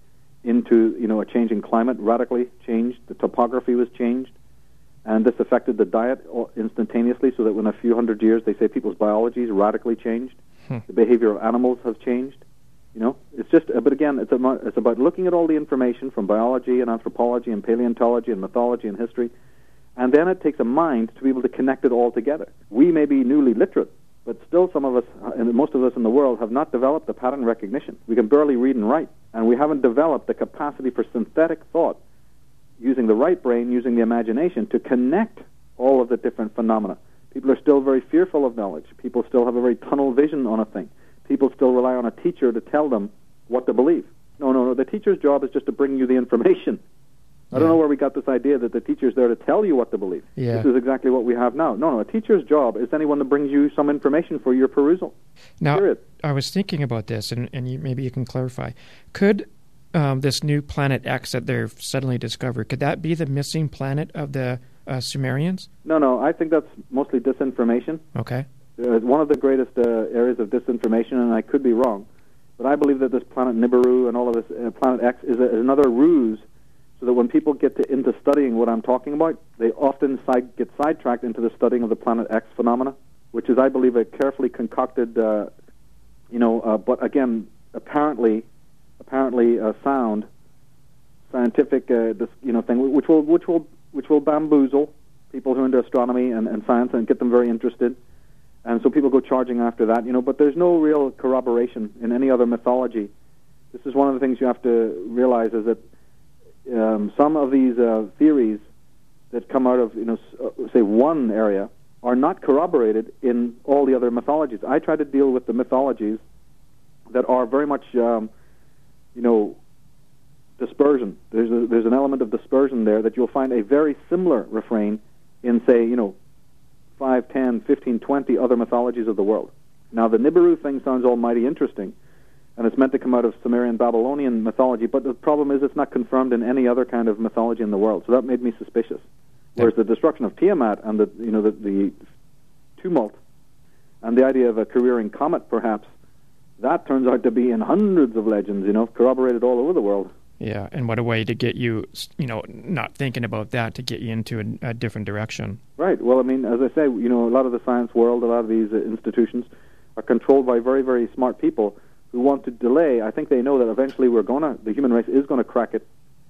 into, you know, a changing climate, radically changed. The topography was changed, and this affected the diet instantaneously, so that in a few hundred years, they say people's biologies radically changed. Hmm. The behavior of animals has changed. You know, it's just, but again, it's about, it's about looking at all the information from biology and anthropology and paleontology and mythology and history, and then it takes a mind to be able to connect it all together. We may be newly literate, but still some of us, and most of us in the world, have not developed the pattern recognition. We can barely read and write, and we haven't developed the capacity for synthetic thought, using the right brain, using the imagination, to connect all of the different phenomena. People are still very fearful of knowledge. People still have a very tunnel vision on a thing. People still rely on a teacher to tell them what to believe. No, no, no. The teacher's job is just to bring you the information. I don't know where we got this idea that the teacher's there to tell you what to believe. Yeah. This is exactly what we have now. No, no, a teacher's job is anyone that brings you some information for your perusal. Now, Period. I was thinking about this, and, and you, maybe you can clarify. Could um, this new planet X that they've suddenly discovered, could that be the missing planet of the uh, Sumerians? No, no, I think that's mostly disinformation. Okay. Uh, one of the greatest uh, areas of disinformation, and I could be wrong, but I believe that this planet Nibiru and all of this, uh, planet X, is, a, is another ruse, so that when people get to, into studying what I'm talking about, they often side, get sidetracked into the studying of the Planet X phenomena, which is, I believe, a carefully concocted, uh, you know, uh, but again, apparently, apparently uh, sound scientific, uh, this, you know, thing, which will, which will, which will bamboozle people who are into astronomy and, and science and get them very interested, and so people go charging after that, you know. But there's no real corroboration in any other mythology. This is one of the things you have to realize, is that Um, some of these uh, theories that come out of, you know, s- uh, say one area are not corroborated in all the other mythologies. I try to deal with the mythologies that are very much, um, you know, dispersion. There's a, there's an element of dispersion there that you'll find a very similar refrain in, say, you know, five, ten, fifteen, twenty other mythologies of the world. Now, the Nibiru thing sounds almighty interesting, and it's meant to come out of Sumerian Babylonian mythology, but the problem is it's not confirmed in any other kind of mythology in the world, so that made me suspicious. Whereas the destruction of Tiamat and the, you know, the, the tumult and the idea of a careering comet, perhaps, that turns out to be in hundreds of legends, you know, corroborated all over the world. Yeah, and what a way to get you, you know, not thinking about that, to get you into a, a different direction. Right. Well, I mean, as I say, you know, a lot of the science world, a lot of these uh, institutions are controlled by very, very smart people who want to delay. I think they know that eventually we're going to, the human race is going to crack it,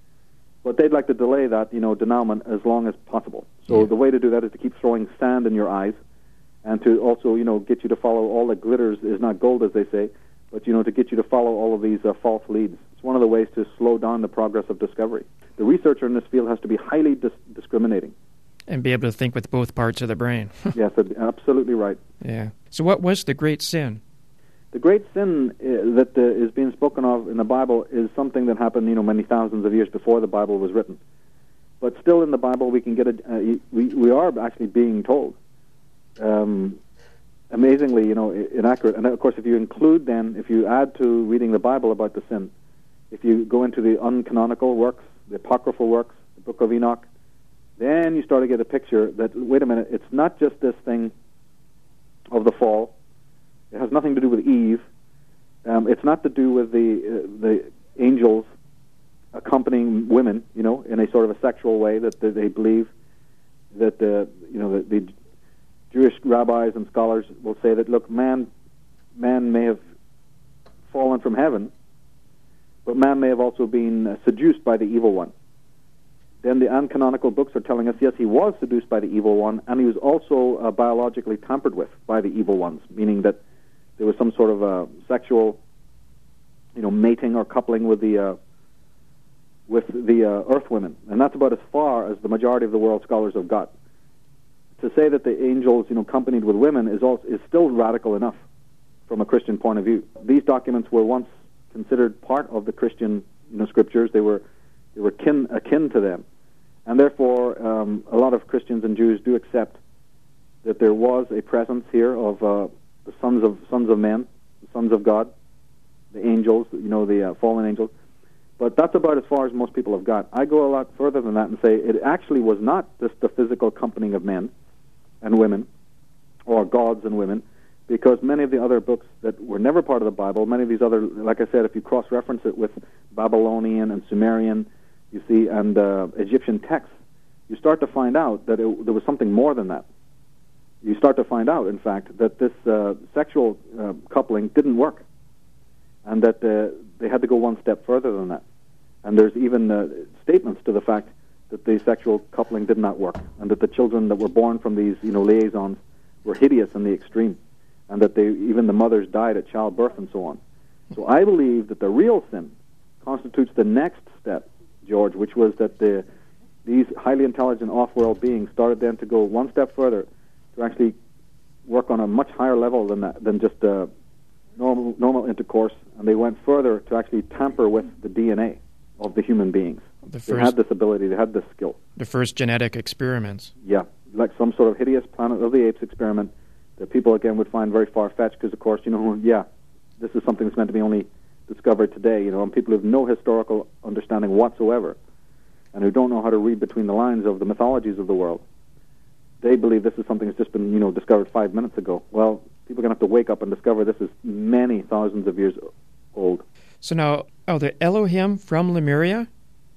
but they'd like to delay that, you know, denouement as long as possible. So yeah. The way to do that is to keep throwing sand in your eyes, and to also, you know, get you to follow all that glitters is not gold, as they say, but, you know, to get you to follow all of these uh, false leads. It's one of the ways to slow down the progress of discovery. The researcher in this field has to be highly dis- discriminating. And be able to think with both parts of the brain. Yes, absolutely right. Yeah. So what was the great sin? The great sin uh, that uh, is being spoken of in the Bible is something that happened, you know, many thousands of years before the Bible was written. But still in the Bible we can get a, uh, we, we are actually being told. Um, amazingly, you know, inaccurate. And of course, if you include then, if you add to reading the Bible about the sin, if you go into the uncanonical works, the apocryphal works, the Book of Enoch, then you start to get a picture that, wait a minute, it's not just this thing of the fall. It has nothing to do with Eve. Um, it's not to do with the uh, the angels accompanying women, you know, in a sort of a sexual way, that, that they believe that the, you know, the, the Jewish rabbis and scholars will say that, look, man, man may have fallen from heaven, but man may have also been uh, seduced by the evil one. Then the uncanonical books are telling us, yes, he was seduced by the evil one, and he was also uh, biologically tampered with by the evil ones, meaning that there was some sort of uh, sexual, you know, mating or coupling with the uh, with the uh, earth women, and that's about as far as the majority of the world scholars have got. To say that the angels, you know, accompanied with women is also is still radical enough from a Christian point of view. These documents were once considered part of the Christian, you know, scriptures. They were they were kin akin to them. And therefore, um, a lot of Christians and Jews do accept that there was a presence here of uh, the sons of sons of men, the sons of God, the angels, you know, the uh, fallen angels. But that's about as far as most people have got. I go a lot further than that and say it actually was not just the physical accompanying of men and women, or gods and women, because many of the other books that were never part of the Bible, many of these other, like I said, if you cross-reference it with Babylonian and Sumerian, you see, and uh, Egyptian texts, you start to find out that it, there was something more than that. You start to find out, in fact, that this uh, sexual uh, coupling didn't work, and that uh, they had to go one step further than that. And there's even uh, statements to the fact that the sexual coupling did not work, and that the children that were born from these, you know, liaisons were hideous in the extreme, and that they, even the mothers died at childbirth and so on. So I believe that the real sin constitutes the next step, George, which was that the, these highly intelligent off-world beings started then to go one step further to actually work on a much higher level than that, than just uh, normal normal intercourse, and they went further to actually tamper with the D N A of the human beings. The first, they had this ability, they had this skill. The first genetic experiments. Yeah, like some sort of hideous Planet of the Apes experiment that people, again, would find very far-fetched because, of course, you know, yeah, this is something that's meant to be only discovered today, you know, and people who have no historical understanding whatsoever and who don't know how to read between the lines of the mythologies of the world, they believe this is something that's just been, you know, discovered five minutes ago. Well, people are going to have to wake up and discover this is many thousands of years old. So now, oh, the Elohim from Lemuria?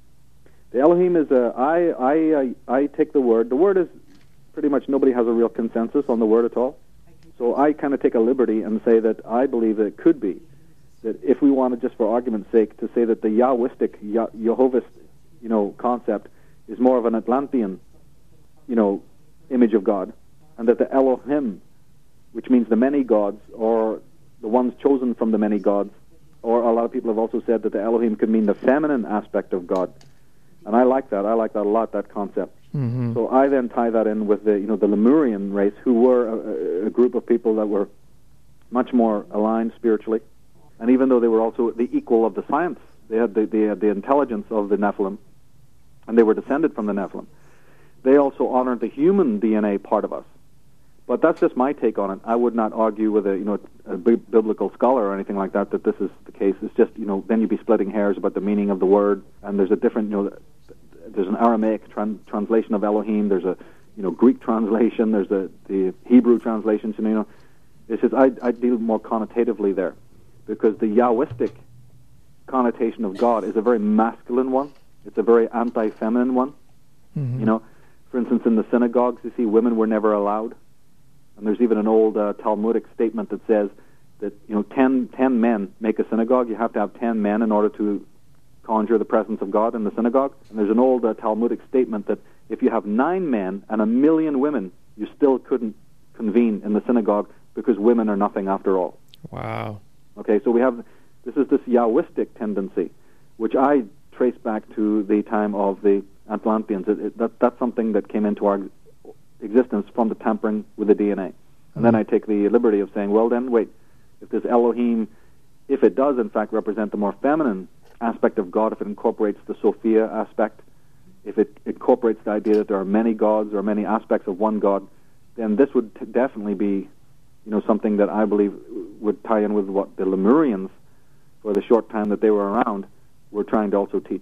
The Elohim is a, I, I, I, I take the word, the word is pretty much nobody has a real consensus on the word at all. So I kind of take a liberty and say that I believe that it could be that if we wanted, just for argument's sake, to say that the Yahwistic, Yah- Jehovahist, you know, concept is more of an Atlantean, you know, image of God, and that the Elohim, which means the many gods, or the ones chosen from the many gods, or a lot of people have also said that the Elohim could mean the feminine aspect of God, and I like that. I like that a lot, that concept. Mm-hmm. So I then tie that in with the, you know, the Lemurian race, who were a, a group of people that were much more aligned spiritually. And even though they were also the equal of the science, they had the, they had the intelligence of the Nephilim, and they were descended from the Nephilim, they also honored the human D N A part of us. But that's just my take on it. I would not argue with a, you know, a big biblical scholar or anything like that that this is the case. It's just, you know, then you'd be splitting hairs about the meaning of the word, and there's a different, you know, there's an Aramaic tran- translation of Elohim, there's a, you know, Greek translation, there's the, the Hebrew translations, you know. It's just, I, I deal more connotatively there, because the Yahwistic connotation of God is a very masculine one. It's a very anti-feminine one. Mm-hmm. You know, for instance, in the synagogues, you see women were never allowed. And there's even an old uh, Talmudic statement that says that, you know, ten, ten men make a synagogue. You have to have ten men in order to conjure the presence of God in the synagogue. And there's an old uh, Talmudic statement that if you have nine men and a million women, you still couldn't convene in the synagogue because women are nothing after all. Wow. Okay, so we have, this is this Yahwistic tendency, which I trace back to the time of the Atlanteans. It, it, that, that's something that came into our existence from the tampering with the D N A. And mm-hmm. then I take the liberty of saying, well then, wait, if this Elohim, if it does in fact represent the more feminine aspect of God, if it incorporates the Sophia aspect, if it incorporates the idea that there are many gods or many aspects of one God, then this would t- definitely be, you know, something that I believe would tie in with what the Lemurians, for the short time that they were around, were trying to also teach.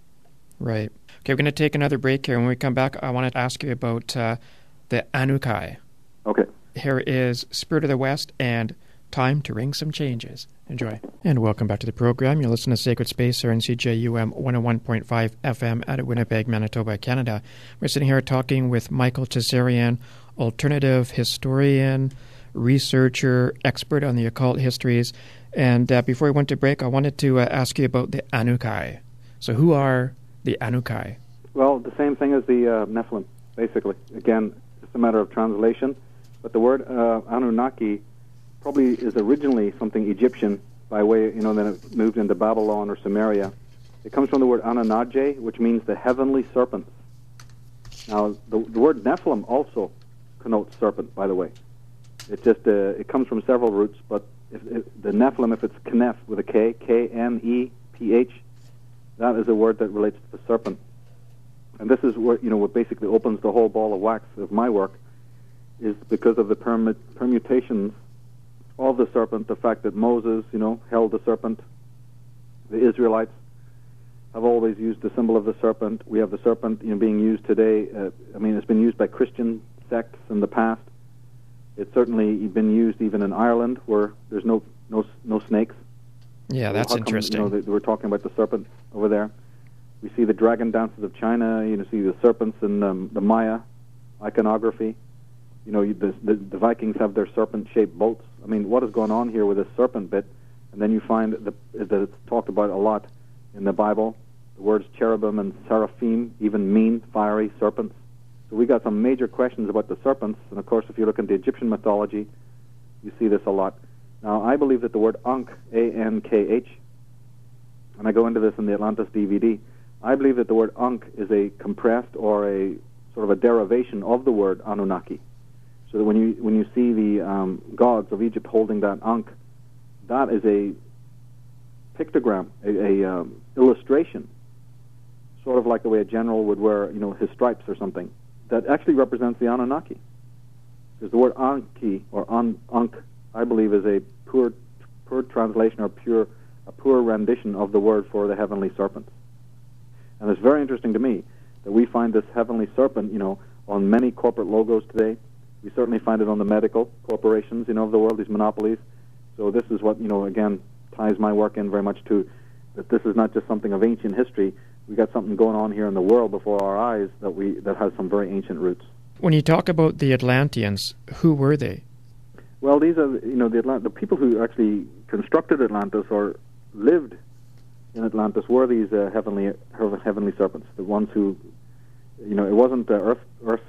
Right. Okay, we're going to take another break here. When we come back, I want to ask you about uh, the Anunnaki. Okay. Here is Spirit of the West and time to ring some changes. Enjoy. And welcome back to the program. You're listening to Sacred Space here on C J U M one oh one point five F M out of Winnipeg, Manitoba, Canada. We're sitting here talking with Michael Tazarian, alternative historian, researcher, expert on the occult histories. And uh, before we went to break, I wanted to uh, ask you about the Anunnaki. So who are the Anunnaki? Well, the same thing as the uh, Nephilim, basically. Again, it's a matter of translation. But the word uh, Anunnaki probably is originally something Egyptian by way, you know, then it moved into Babylon or Sumeria. It comes from the word Anunnaki, which means the heavenly serpents. Now, the, the word Nephilim also connotes serpent, by the way. It just uh, it comes from several roots, but if, if the Nephilim, if it's Kneph with a K, K N E P H, that is a word that relates to the serpent. And this is what, you know, what basically opens the whole ball of wax of my work, is because of the permut- permutations of the serpent, the fact that Moses, you know, held the serpent. The Israelites have always used the symbol of the serpent. We have the serpent, you know, being used today. Uh, I mean, it's been used by Christian sects in the past. It's certainly been used even in Ireland, where there's no no no snakes. Yeah, that's so come, interesting. You know, they, we're talking about the serpent over there. We see the dragon dances of China. You know, see the serpents in um, the Maya iconography. You know, you, the, the, the Vikings have their serpent-shaped boats. I mean, what is going on here with this serpent bit? And then you find the, that it's talked about a lot in the Bible. The words cherubim and seraphim even mean fiery serpents. So we got some major questions about the serpents. And, of course, if you look into Egyptian mythology, you see this a lot. Now, I believe that the word Ankh, A N K H, and I go into this in the Atlantis D V D, I believe that the word Ankh is a compressed or a sort of a derivation of the word Anunnaki. So that when you when you see the um, gods of Egypt holding that Ankh, that is a pictogram, a, a um, illustration, sort of like the way a general would wear, you know, his stripes or something, that actually represents the Anunnaki. Because the word Anki or An, Ankh, I believe, is a poor, poor translation or pure, a poor rendition of the word for the heavenly serpent. And it's very interesting to me that we find this heavenly serpent, you know, on many corporate logos today. We certainly find it on the medical corporations, you know, of the world, these monopolies. So this is what, you know, again, ties my work in very much to that this is not just something of ancient history. We got something going on here in the world before our eyes that we that has some very ancient roots. When you talk about the Atlanteans, who were they? Well, these are, you know, the Atlant- the people who actually constructed Atlantis or lived in Atlantis were these uh, heavenly heavenly serpents, the ones who, you know, it wasn't uh, earth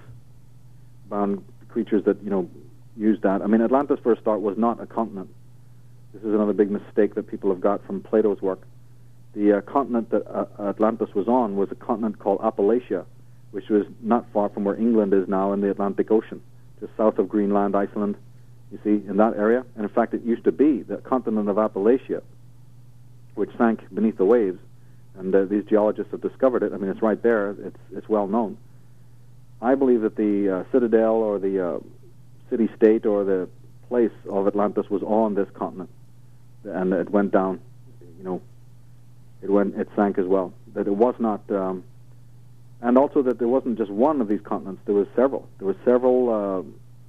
earth-bound creatures that, you know, used that. I mean, Atlantis, for a start, was not a continent. This is another big mistake that people have got from Plato's work. The uh, continent that uh, Atlantis was on was a continent called Appalachia, which was not far from where England is now in the Atlantic Ocean, just south of Greenland, Iceland, you see, in that area. And in fact, it used to be the continent of Appalachia, which sank beneath the waves. And uh, these geologists have discovered it. I mean, it's right there. It's it's well known. I believe that the uh, citadel or the uh, city-state or the place of Atlantis was on this continent, and it went down. You know, it went, it sank as well. That it was not, um, and also that there wasn't just one of these continents. There was several. There were several uh,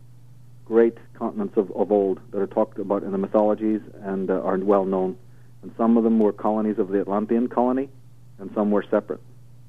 great continents of, of old that are talked about in the mythologies and uh, are well known. And some of them were colonies of the Atlantean colony, and some were separate.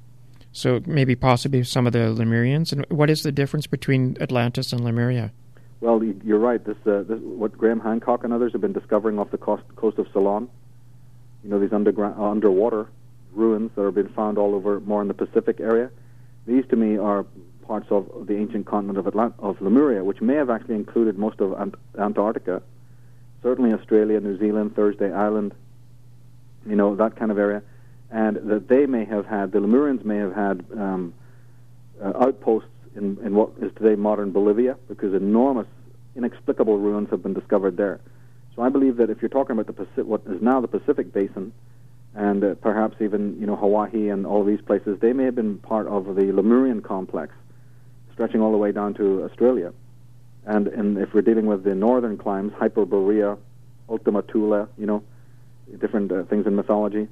So maybe possibly some of the Lemurians. And what is the difference between Atlantis and Lemuria? Well, you're right. This, uh, this what Graham Hancock and others have been discovering off the coast, coast of Ceylon. You know, these underground, uh, underwater ruins that are being found all over, more in the Pacific area. These, to me, are parts of the ancient continent of Atlant- of Lemuria, which may have actually included most of Ant- Antarctica, certainly Australia, New Zealand, Thursday Island, you know, that kind of area. And that they may have had, the Lemurians may have had um, uh, outposts in, in what is today modern Bolivia, because enormous, inexplicable ruins have been discovered there. So I believe that if you're talking about the Pacific, what is now the Pacific Basin, and uh, perhaps even, you know, Hawaii and all of these places, they may have been part of the Lemurian complex, stretching all the way down to Australia. And, and if we're dealing with the northern climes, Hyperborea, Ultima Thule, you know, different uh, things in mythology,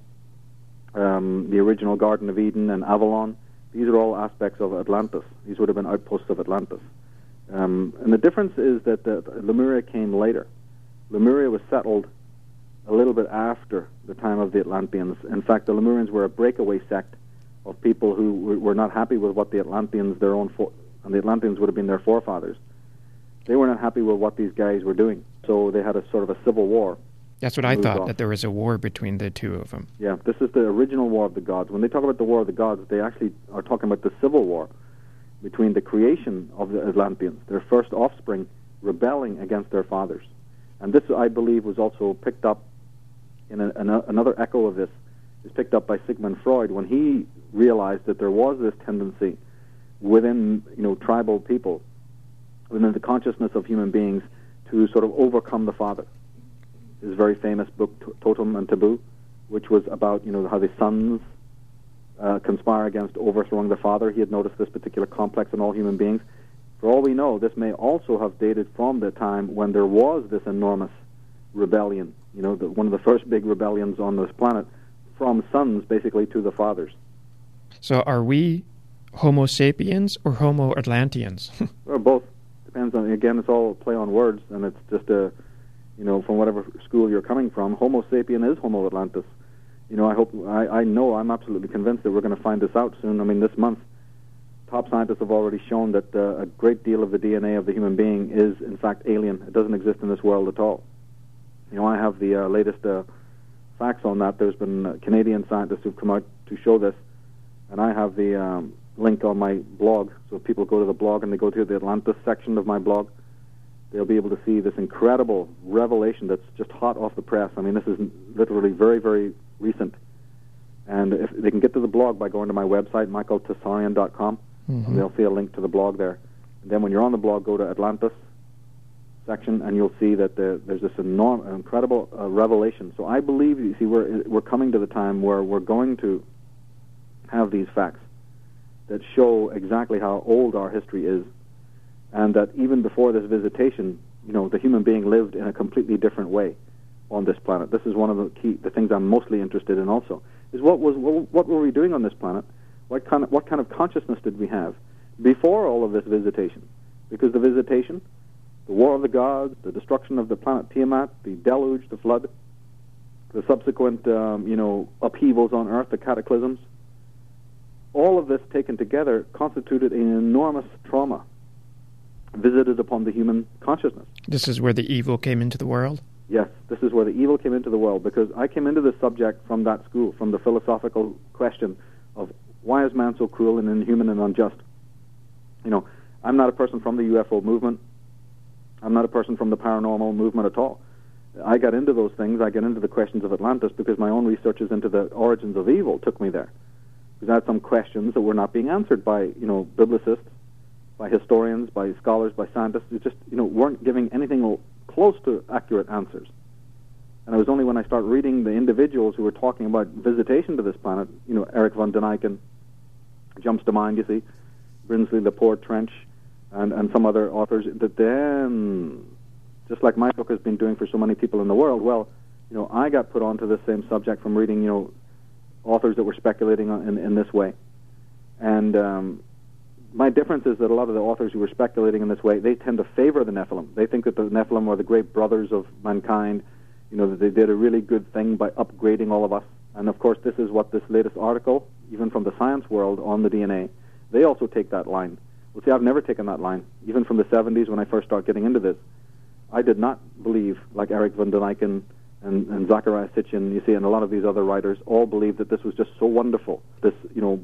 um, the original Garden of Eden and Avalon, these are all aspects of Atlantis. These would have been outposts of Atlantis. Um, and the difference is that the, Lemuria came later. Lemuria was settled a little bit after the time of the Atlanteans. In fact, the Lemurians were a breakaway sect of people who were not happy with what the Atlanteans, their own, fo- and the Atlanteans would have been their forefathers. They were not happy with what these guys were doing, so they had a sort of a civil war. That's what I thought, off. that there was a war between the two of them. Yeah, this is the original War of the Gods. When they talk about the War of the Gods, they actually are talking about the civil war between the creation of the Atlanteans, their first offspring, rebelling against their fathers. And this, I believe, was also picked up in a, an, another echo of this, is picked up by Sigmund Freud when he realized that there was this tendency within, you know, tribal people, within the consciousness of human beings, to sort of overcome the father. His very famous book, Totem and Taboo, which was about, you know, how the sons uh, conspire against overthrowing the father. He had noticed this particular complex in all human beings. For all we know, this may also have dated from the time when there was this enormous rebellion, you know, the, one of the first big rebellions on this planet, from sons basically to the fathers. So are we Homo sapiens or Homo Atlanteans? Or both. Depends on, again, it's all play on words, and it's just a, you know, from whatever school you're coming from. Homo sapien is Homo Atlantis. You know, I hope, I, I know, I'm absolutely convinced that we're going to find this out soon. I mean, this month, top scientists have already shown that uh, a great deal of the D N A of the human being is, in fact, alien. It doesn't exist in this world at all. You know, I have the uh, latest uh, facts on that. There's been uh, Canadian scientists who've come out to show this, and I have the um, link on my blog. So if people go to the blog and they go to the Atlantis section of my blog, they'll be able to see this incredible revelation that's just hot off the press. I mean, this is literally very, very recent. And if they can get to the blog by going to my website, michael tsarian dot com, mm-hmm. and they'll see a link to the blog there. And then when you're on the blog, go to Atlantis section, and you'll see that the, there's this enormous, incredible uh, revelation. So I believe, you see, we're we're coming to the time where we're going to have these facts that show exactly how old our history is, and that even before this visitation, you know, the human being lived in a completely different way on this planet. This is one of the key, the things I'm mostly interested in. Also, is what was what, what were we doing on this planet? What kind of what kind of consciousness did we have before all of this visitation? Because the visitation, the War of the Gods, the destruction of the planet Tiamat, the deluge, the flood, the subsequent, um, you know, upheavals on Earth, the cataclysms, all of this taken together constituted an enormous trauma visited upon the human consciousness. This is where the evil came into the world? Yes, this is where the evil came into the world, because I came into this subject from that school, from the philosophical question of why is man so cruel and inhuman and unjust? You know, I'm not a person from the U F O movement. I'm not a person from the paranormal movement at all. I got into those things. I got into the questions of Atlantis because my own researches into the origins of evil took me there. Because I had some questions that were not being answered by, you know, biblicists, by historians, by scholars, by scientists who just, you know, weren't giving anything close to accurate answers. And it was only when I started reading the individuals who were talking about visitation to this planet, you know, Eric von Däniken jumps to mind, you see, Brinsley, Laporte, Trench, and, and some other authors, that then, just like my book has been doing for so many people in the world, well, you know, I got put onto this same subject from reading, you know, authors that were speculating in, in this way. And um, my difference is that a lot of the authors who were speculating in this way, they tend to favor the Nephilim. They think that the Nephilim were the great brothers of mankind, you know, that they did a really good thing by upgrading all of us. And, of course, this is what this latest article, even from the science world on the D N A, they also take that line. Well, see, I've never taken that line. Even from the seventies when I first started getting into this, I did not believe, like Eric von Däniken and, and Zachariah Sitchin, you see, and a lot of these other writers, all believed that this was just so wonderful. This, you know,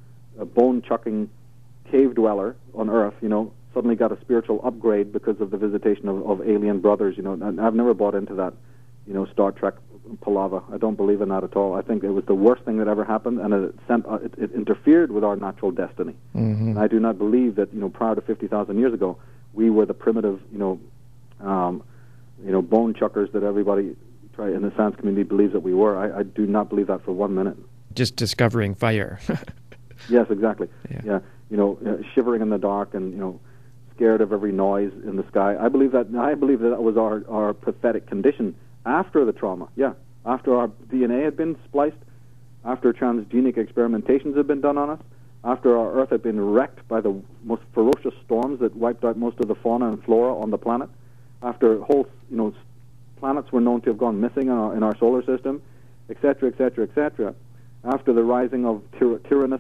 a bone-chucking cave dweller on Earth, you know, suddenly got a spiritual upgrade because of the visitation of, of alien brothers, you know. And I've never bought into that, you know, Star Trek palaver. I don't believe in that at all. I think it was the worst thing that ever happened, and it sent uh, it, it interfered with our natural destiny. Mm-hmm. And I do not believe that, you know, prior to fifty thousand years ago, we were the primitive, you know, um, you know, bone chuckers that everybody try in the science community believes that we were. I, I do not believe that for one minute. Just discovering fire. Yes, exactly. Yeah. yeah, you know, uh, shivering in the dark and, you know, scared of every noise in the sky. I believe that. I believe that, that was our our pathetic condition after the trauma. Yeah, after our D N A had been spliced, after transgenic experimentations had been done on us, after our Earth had been wrecked by the most ferocious storms that wiped out most of the fauna and flora on the planet, after whole, you know, planets were known to have gone missing in our, in our solar system, et cetera, et cetera, et cetera. After the rising of tyr- tyrannous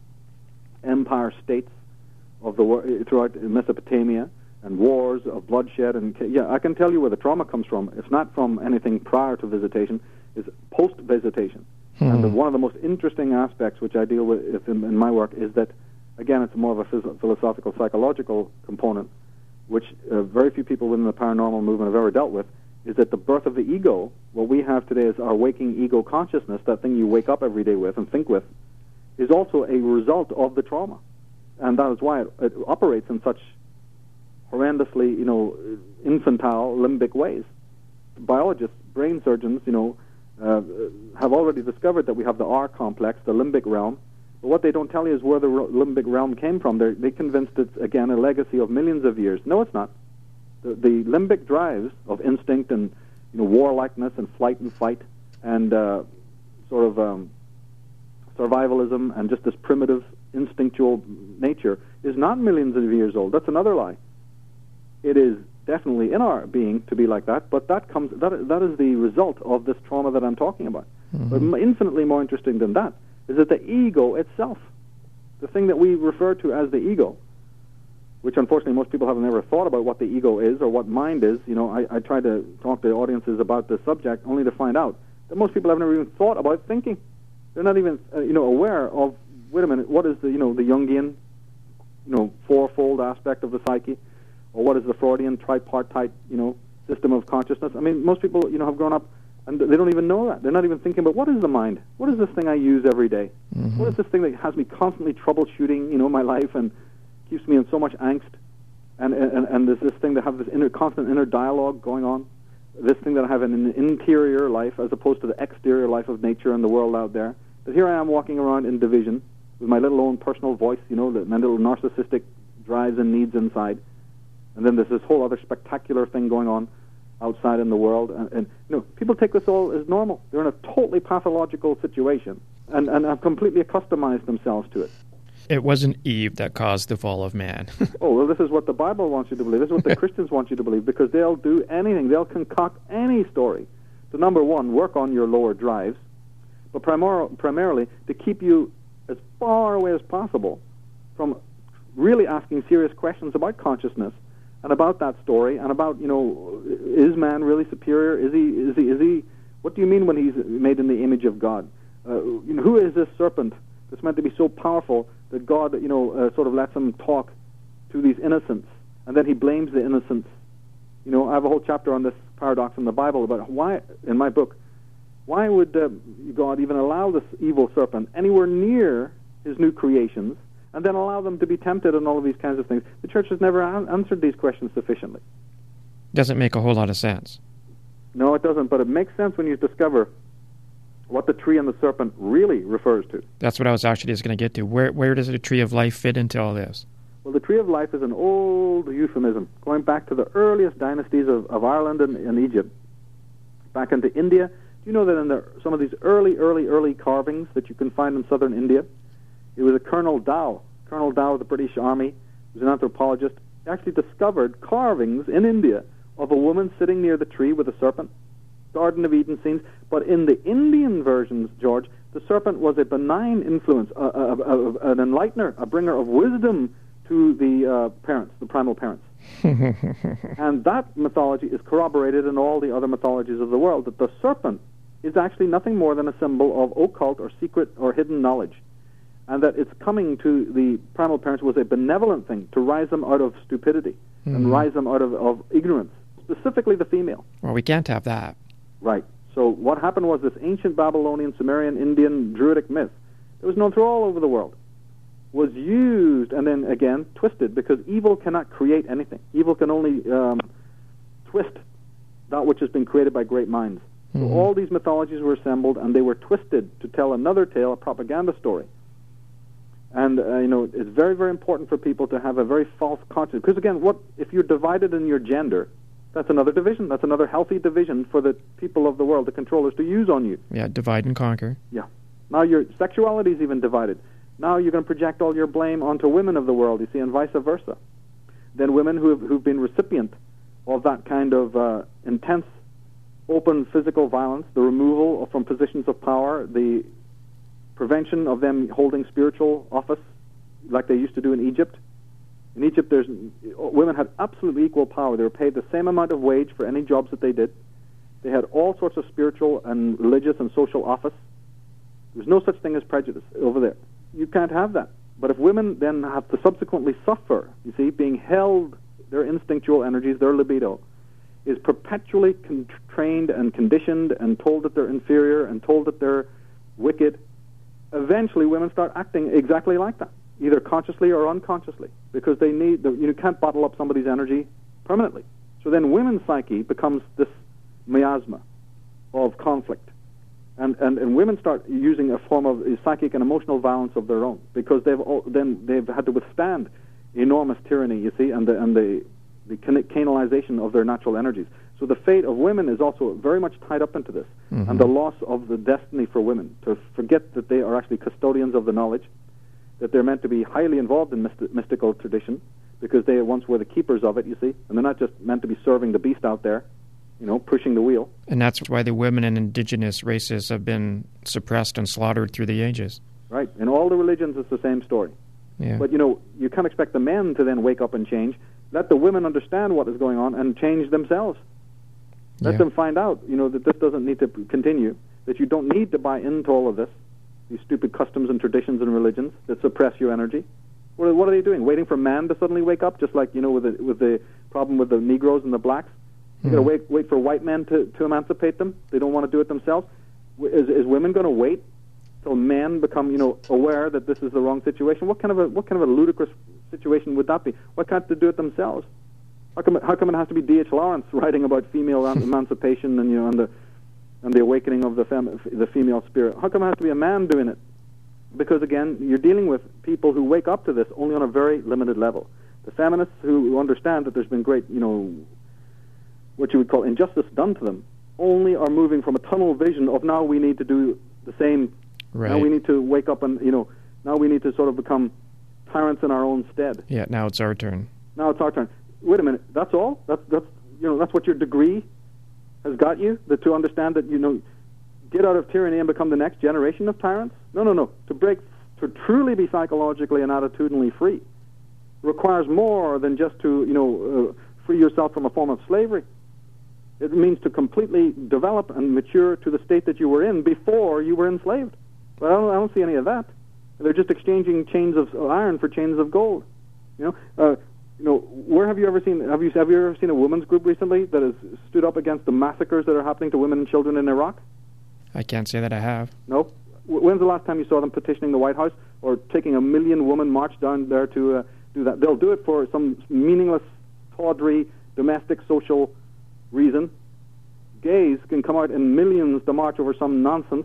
empire states of the wor- throughout Mesopotamia, and wars of bloodshed, and yeah, I can tell you where the trauma comes from. It's not from anything prior to visitation; it's post-visitation. Hmm. And the, one of the most interesting aspects, which I deal with in, in my work, is that, again, it's more of a phys- philosophical, psychological component, which uh, very few people within the paranormal movement have ever dealt with. Is that the birth of the ego? What we have today is our waking ego consciousness, that thing you wake up every day with and think with, is also a result of the trauma. And that is why it, it operates in such horrendously, you know, infantile, limbic ways. Biologists, brain surgeons, you know, uh, have already discovered that we have the R complex, the limbic realm. But what they don't tell you is where the limbic realm came from. They're they convinced it's, again, a legacy of millions of years. No, it's not. The, the limbic drives of instinct and, you know, warlikeness and flight and fight and uh, sort of um, survivalism and just this primitive instinctual nature is not millions of years old. That's another lie. It is definitely in our being to be like that, but that comes that that is the result of this trauma that I'm talking about. Mm-hmm. But infinitely more interesting than that is that the ego itself, the thing that we refer to as the ego, which unfortunately most people haven't ever thought about what the ego is or what mind is. You know, I, I try to talk to audiences about this subject only to find out that most people have never even thought about thinking. They're not even uh, you know aware of, wait a minute, what is the you know the Jungian you know fourfold aspect of the psyche, or what is the Freudian tripartite you know system of consciousness? I mean, most people you know have grown up and they don't even know that. They're not even thinking about what is the mind. What is this thing I use every day? Mm-hmm. What is this thing that has me constantly troubleshooting you know my life and keeps me in so much angst, and and, and there's this thing that have this inner constant inner dialogue going on. This thing that I have in an interior life as opposed to the exterior life of nature and the world out there. But here I am walking around in division with my little own personal voice, you know, the, my little narcissistic drives and needs inside. And then there's this whole other spectacular thing going on outside in the world. And, and you know, people take this all as normal. They're in a totally pathological situation and, and have completely accustomed themselves to it. It wasn't Eve that caused the fall of man. Oh, well, this is what the Bible wants you to believe. This is what the Christians want you to believe, because they'll do anything. They'll concoct any story to, number one, work on your lower drives, but primar- primarily to keep you as far away as possible from really asking serious questions about consciousness and about that story and about, you know, is man really superior? Is he, is he, is he, what do you mean when he's made in the image of God? Uh, you know, who is this serpent that's meant to be so powerful that God, you know, uh, sort of lets him talk to these innocents, and then he blames the innocents. You know, I have a whole chapter on this paradox in the Bible about why, in my book, why would uh, God even allow this evil serpent anywhere near his new creations, and then allow them to be tempted and all of these kinds of things? The church has never an- answered these questions sufficiently. Doesn't make a whole lot of sense. No, it doesn't, but it makes sense when you discover what the tree and the serpent really refers to. That's what I was actually just going to get to. Where where does the tree of life fit into all this? Well, the tree of life is an old euphemism, going back to the earliest dynasties of, of Ireland and, and Egypt, back into India. Do you know that in the, some of these early, early, early carvings that you can find in southern India, it was a Colonel Dow, Colonel Dow of the British Army, who's an anthropologist, actually discovered carvings in India of a woman sitting near the tree with a serpent. Garden of Eden scenes, but in the Indian versions, George, the serpent was a benign influence, a, a, a, an enlightener, a bringer of wisdom to the uh, parents, the primal parents. And that mythology is corroborated in all the other mythologies of the world, that the serpent is actually nothing more than a symbol of occult or secret or hidden knowledge, and that its coming to the primal parents was a benevolent thing to rise them out of stupidity mm-hmm. and rise them out of, of ignorance, specifically the female. Well, we can't have that. Right. So what happened was this ancient Babylonian, Sumerian, Indian, Druidic myth that was known through all over the world was used and then, again, twisted, because evil cannot create anything. Evil can only um, twist that which has been created by great minds. Mm-hmm. So all these mythologies were assembled, and they were twisted to tell another tale, a propaganda story. And, uh, you know, it's very, very important for people to have a very false consciousness. Because, again, what if you're divided in your gender, that's another division. That's another healthy division for the people of the world, the controllers, to use on you. Yeah, divide and conquer. Yeah. Now your sexuality is even divided. Now you're going to project all your blame onto women of the world, you see, and vice versa. Then women who have who've been recipient of that kind of uh, intense open physical violence, the removal from positions of power, the prevention of them holding spiritual office like they used to do in Egypt. In Egypt, there's, women had absolutely equal power. They were paid the same amount of wage for any jobs that they did. They had all sorts of spiritual and religious and social office. There's no such thing as prejudice over there. You can't have that. But if women then have to subsequently suffer, you see, being held, their instinctual energies, their libido, is perpetually con- trained and conditioned and told that they're inferior and told that they're wicked, eventually women start acting exactly like that, either consciously or unconsciously, because they need, the, you can't bottle up somebody's energy permanently. So then women's psyche becomes this miasma of conflict. And, and, and women start using a form of psychic and emotional violence of their own, because they've all, then they've had to withstand enormous tyranny, you see, and the, and the, the canalization of their natural energies. So the fate of women is also very much tied up into this, mm-hmm. and the loss of the destiny for women, to forget that they are actually custodians of the knowledge, that they're meant to be highly involved in myst- mystical tradition, because they once were the keepers of it, you see, and they're not just meant to be serving the beast out there, you know, pushing the wheel. And that's why the women in indigenous races have been suppressed and slaughtered through the ages. Right. In all the religions, it's the same story. Yeah. But, you know, you can't expect the men to then wake up and change. Let the women understand what is going on and change themselves. Let yeah. them find out, you know, that this doesn't need to continue, that you don't need to buy into all of this, these stupid customs and traditions and religions that suppress your energy. What are, what are they doing? Waiting for man to suddenly wake up, just like, you know, with the, with the problem with the Negroes and the blacks? They're going to wait, wait for white men to, to emancipate them? They don't want to do it themselves? Is, is women going to wait till men become, you know, aware that this is the wrong situation? What kind of a what kind of a ludicrous situation would that be? Why can't they do it themselves? How come how come it has to be D H Lawrence writing about female emancipation and, you know, and the and the awakening of the fem, the female spirit? How come it has to be a man doing it? Because again, you're dealing with people who wake up to this only on a very limited level. The feminists who understand that there's been great, you know, what you would call injustice done to them, only are moving from a tunnel vision of now we need to do the same. Right. Now we need to wake up and, you know, now we need to sort of become tyrants in our own stead. Yeah, now it's our turn. Now it's our turn. Wait a minute, that's all? That's, that's, you know, that's what your degree has got you? That to understand that, you know, get out of tyranny and become the next generation of tyrants? No, no, no. To break, to truly be psychologically and attitudinally free requires more than just to, you know, uh, free yourself from a form of slavery. It means to completely develop and mature to the state that you were in before you were enslaved. But I don't, I don't see any of that. They're just exchanging chains of iron for chains of gold. You know, uh, you know. Where have you ever seen? Have you have you ever seen a women's group recently that has stood up against the massacres that are happening to women and children in Iraq? I can't say that I have. No. When's the last time you saw them petitioning the White House or taking a million woman march down there to uh, do that? They'll do it for some meaningless, tawdry, domestic, social reason. Gays can come out in millions to march over some nonsense,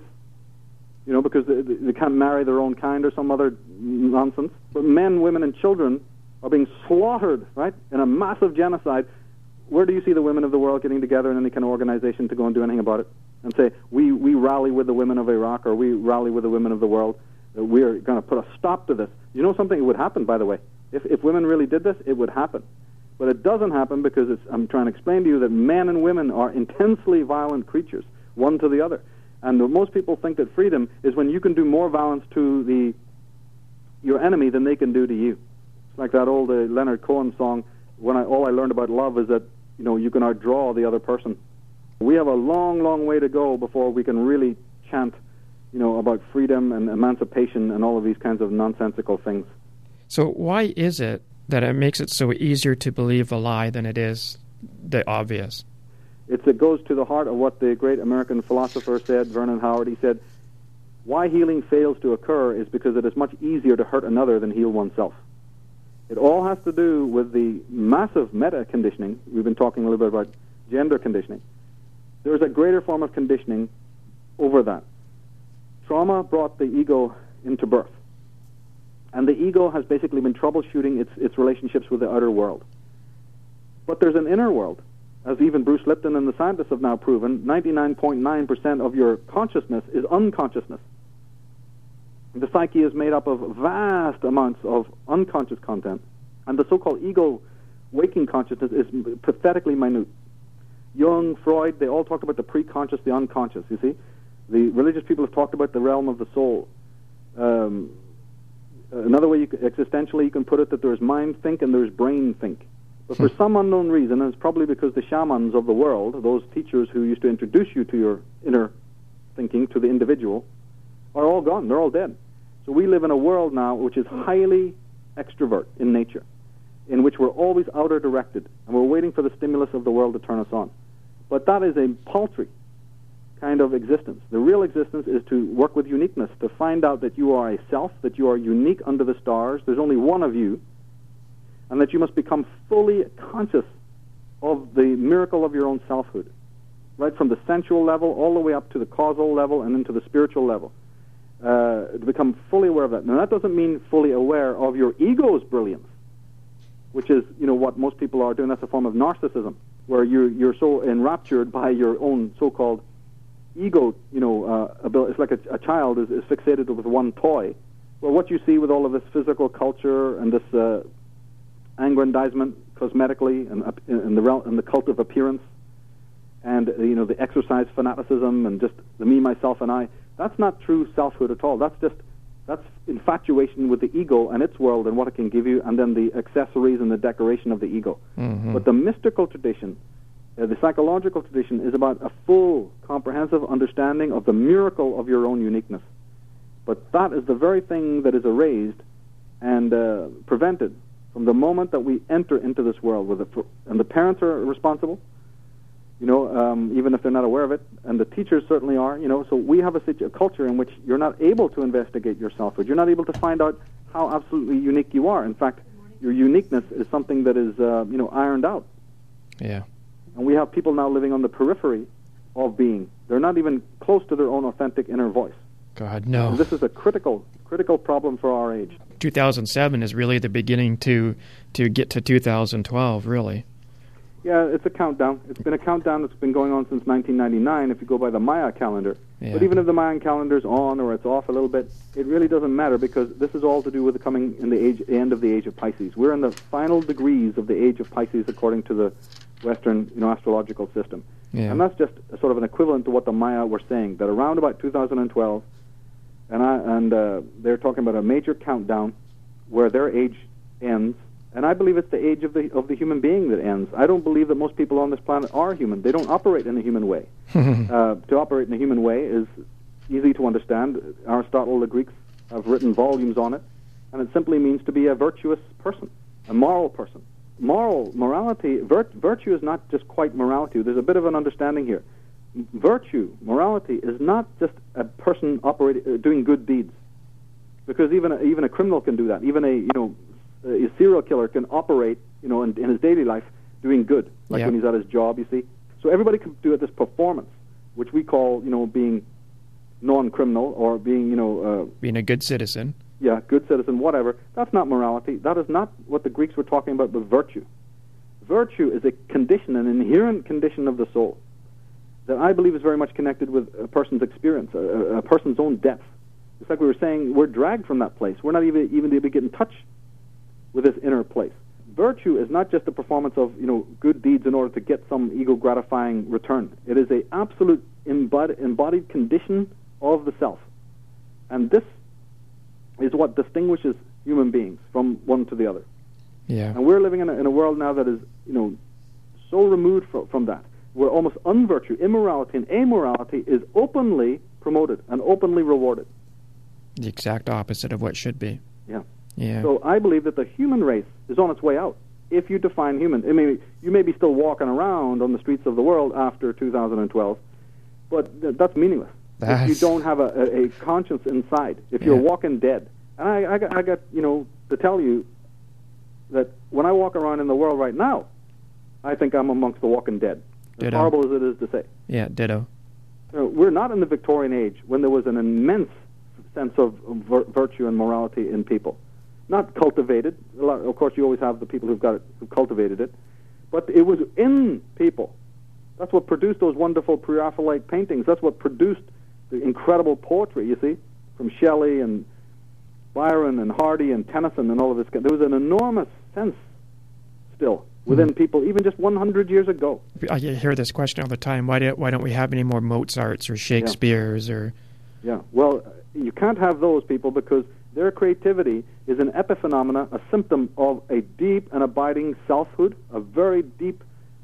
you know, because they, they can't marry their own kind or some other nonsense. But men, women, and children are being slaughtered, right, in a massive genocide. Where do you see the women of the world getting together in any kind of organization to go and do anything about it and say, we, we rally with the women of Iraq or we rally with the women of the world, we are going to put a stop to this? You know something? It would happen, by the way. If, if women really did this, it would happen. But it doesn't happen because it's, I'm trying to explain to you that men and women are intensely violent creatures, one to the other. And most people think that freedom is when you can do more violence to the your enemy than they can do to you. It's like that old uh, Leonard Cohen song, when I, all I learned about love is that, you know, you can outdraw the other person. We have a long, long way to go before we can really chant, you know, about freedom and emancipation and all of these kinds of nonsensical things. So why is it that it makes it so easier to believe a lie than it is the obvious? It's, it goes to the heart of what the great American philosopher said, Vernon Howard. He said, why healing fails to occur is because it is much easier to hurt another than heal oneself. It all has to do with the massive meta-conditioning. We've been talking a little bit about gender conditioning. There's a greater form of conditioning over that. Trauma brought the ego into birth. And the ego has basically been troubleshooting its, its relationships with the outer world. But there's an inner world. As even Bruce Lipton and the scientists have now proven, ninety-nine point nine percent of your consciousness is unconsciousness. The psyche is made up of vast amounts of unconscious content, and the so-called ego waking consciousness is pathetically minute. Jung, Freud, they all talked about the preconscious, the unconscious, you see. The religious people have talked about the realm of the soul. Um, another way, you can, existentially, you can put it that there's mind think and there's brain think. But for some unknown reason, and it's probably because the shamans of the world, those teachers who used to introduce you to your inner thinking, to the individual, are all gone. They're all dead. So we live in a world now which is highly extrovert in nature, in which we're always outer directed, and we're waiting for the stimulus of the world to turn us on. But that is a paltry kind of existence. The real existence is to work with uniqueness, to find out that you are a self, that you are unique under the stars, there's only one of you, and that you must become fully conscious of the miracle of your own selfhood, right from the sensual level all the way up to the causal level and into the spiritual level. Uh, to become fully aware of that. Now, that doesn't mean fully aware of your ego's brilliance, which is, you know, what most people are doing. That's a form of narcissism, where you're, you're so enraptured by your own so-called ego, you know, uh, ability. It's like a, a child is, is fixated with one toy. Well, what you see with all of this physical culture and this uh, aggrandizement cosmetically and, uh, and, the rel- and the cult of appearance and, uh, you know, the exercise fanaticism and just the me, myself, and I, that's not true selfhood at all. That's just, that's infatuation with the ego and its world and what it can give you, and then the accessories and the decoration of the ego. Mm-hmm. But the mystical tradition, uh, the psychological tradition, is about a full, comprehensive understanding of the miracle of your own uniqueness. But that is the very thing that is erased and uh, prevented from the moment that we enter into this world. With it. And the parents are responsible, you know, um, even if they're not aware of it, and the teachers certainly are, you know. So we have a, situ- a culture in which you're not able to investigate your selfhood. You're not able to find out how absolutely unique you are. In fact, your uniqueness is something that is, uh, you know, ironed out. Yeah. And we have people now living on the periphery of being. They're not even close to their own authentic inner voice. God, no. And this is a critical, critical problem for our age. two thousand seven is really the beginning to to get to two thousand twelve, really. Yeah, it's a countdown. It's been a countdown that's been going on since nineteen ninety-nine if you go by the Maya calendar. Yeah. But even if the Mayan calendar's on or it's off a little bit, it really doesn't matter, because this is all to do with the coming in the age, the end of the age of Pisces. We're in the final degrees of the age of Pisces according to the Western, you know, astrological system. Yeah. And that's just a sort of an equivalent to what the Maya were saying, that around about two thousand twelve, and I, and uh, they're talking about a major countdown where their age ends. And I believe it's the age of the of the human being that ends. I don't believe that most people on this planet are human. They don't operate in a human way. uh, to operate in a human way is easy to understand. Aristotle, the Greeks, have written volumes on it, and it simply means to be a virtuous person, a moral person. Moral, morality, vir- virtue is not just quite morality. There's a bit of an understanding here. Virtue, morality, is not just a person operating, uh, doing good deeds, because even a, even a criminal can do that. Even a you know. a serial killer can operate, you know, in, in his daily life doing good, like yeah. when he's at his job, you see. So everybody can do this performance, which we call, you know, being non-criminal or being, you know... Uh, being a good citizen. Yeah, good citizen, whatever. That's not morality. That is not what the Greeks were talking about with virtue. Virtue is a condition, an inherent condition of the soul that I believe is very much connected with a person's experience, a, a person's own depth. It's like we were saying, we're dragged from that place. We're not even, even able to get in touch with this inner place. Virtue is not just a performance of, you know, good deeds in order to get some ego-gratifying return. It is a absolute embodied, embodied condition of the self. And this is what distinguishes human beings from one to the other. Yeah. And we're living in a, in a world now that is, you know, so removed from, from that, where almost unvirtue, immorality, and amorality is openly promoted and openly rewarded. The exact opposite of what should be. Yeah. Yeah. So I believe that the human race is on its way out, if you define human. I mean, you may be still walking around on the streets of the world after two thousand twelve, but th- that's meaningless. That's... If you don't have a, a, a conscience inside, if you're yeah. walking dead. And I, I, got, I got, you know, to tell you that when I walk around in the world right now, I think I'm amongst the walking dead. As Ditto. horrible as it is to say. Yeah, ditto. You know, we're not in the Victorian age when there was an immense sense of vir- virtue and morality in people. Not cultivated. A lot, of course, you always have the people who've got it, who cultivated it, but it was in people. That's what produced those wonderful Pre-Raphaelite paintings. That's what produced the incredible poetry. You see, from Shelley and Byron and Hardy and Tennyson and all of this. There was an enormous sense still within mm. people, even just one hundred years ago. I hear this question all the time. Why, do, why don't we have any more Mozarts or Shakespeare's? Yeah. or? Yeah, well, you can't have those people because their creativity is an epiphenomena, a symptom of a deep and abiding selfhood, a very deep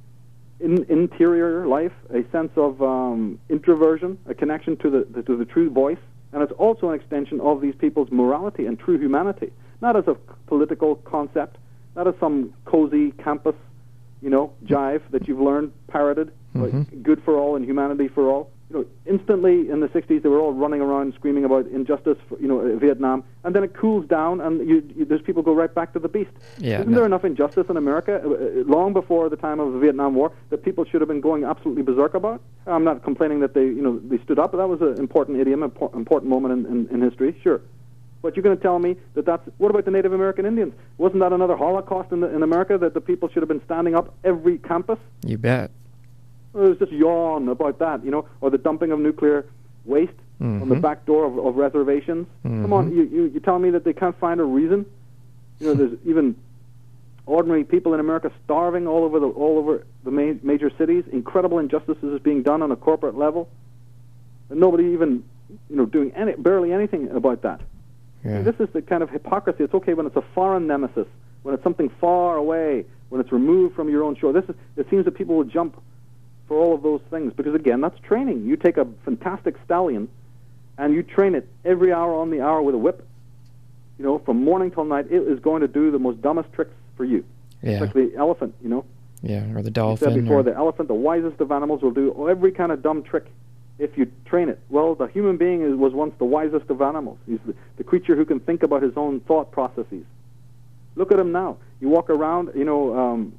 in, interior life, a sense of um, introversion, a connection to the, the to the true voice, and it's also an extension of these people's morality and true humanity, not as a political concept, not as some cozy campus, you know, jive that you've learned, parroted, mm-hmm. like good for all and humanity for all. You know, instantly in the sixties, they were all running around screaming about injustice, for, you know, Vietnam, and then it cools down, and you, you, there's people go right back to the beast. Yeah, Isn't no. there enough injustice in America, uh, long before the time of the Vietnam War, that people should have been going absolutely berserk about? I'm not complaining that they, you know, they stood up, but that was an important idiom, an important moment in, in, in history, sure. But you're going to tell me that that's... What about the Native American Indians? Wasn't that another Holocaust in, the, in America, that the people should have been standing up every campus? You bet. Well, there's just yawn about that, you know, or the dumping of nuclear waste mm-hmm. on the back door of, of reservations. Mm-hmm. Come on, you, you, you're telling me that they can't find a reason? You know, there's even ordinary people in America starving all over the all over the ma- major cities. Incredible injustices is being done on a corporate level, and nobody even, you know, doing any barely anything about that. Yeah. See, this is the kind of hypocrisy. It's okay when it's a foreign nemesis, when it's something far away, when it's removed from your own shore. This is. It seems that people will jump for all of those things, because again, that's training. You take a fantastic stallion and you train it every hour on the hour with a whip, you know, from morning till night. It is going to do the most dumbest tricks for you. Yeah. It's like the elephant, you know. Yeah, or the dolphin. You said before, or... the elephant, the wisest of animals, will do every kind of dumb trick if you train it. Well, the human being is, was once the wisest of animals. He's the, the creature who can think about his own thought processes. Look at him now. You walk around, you know, um,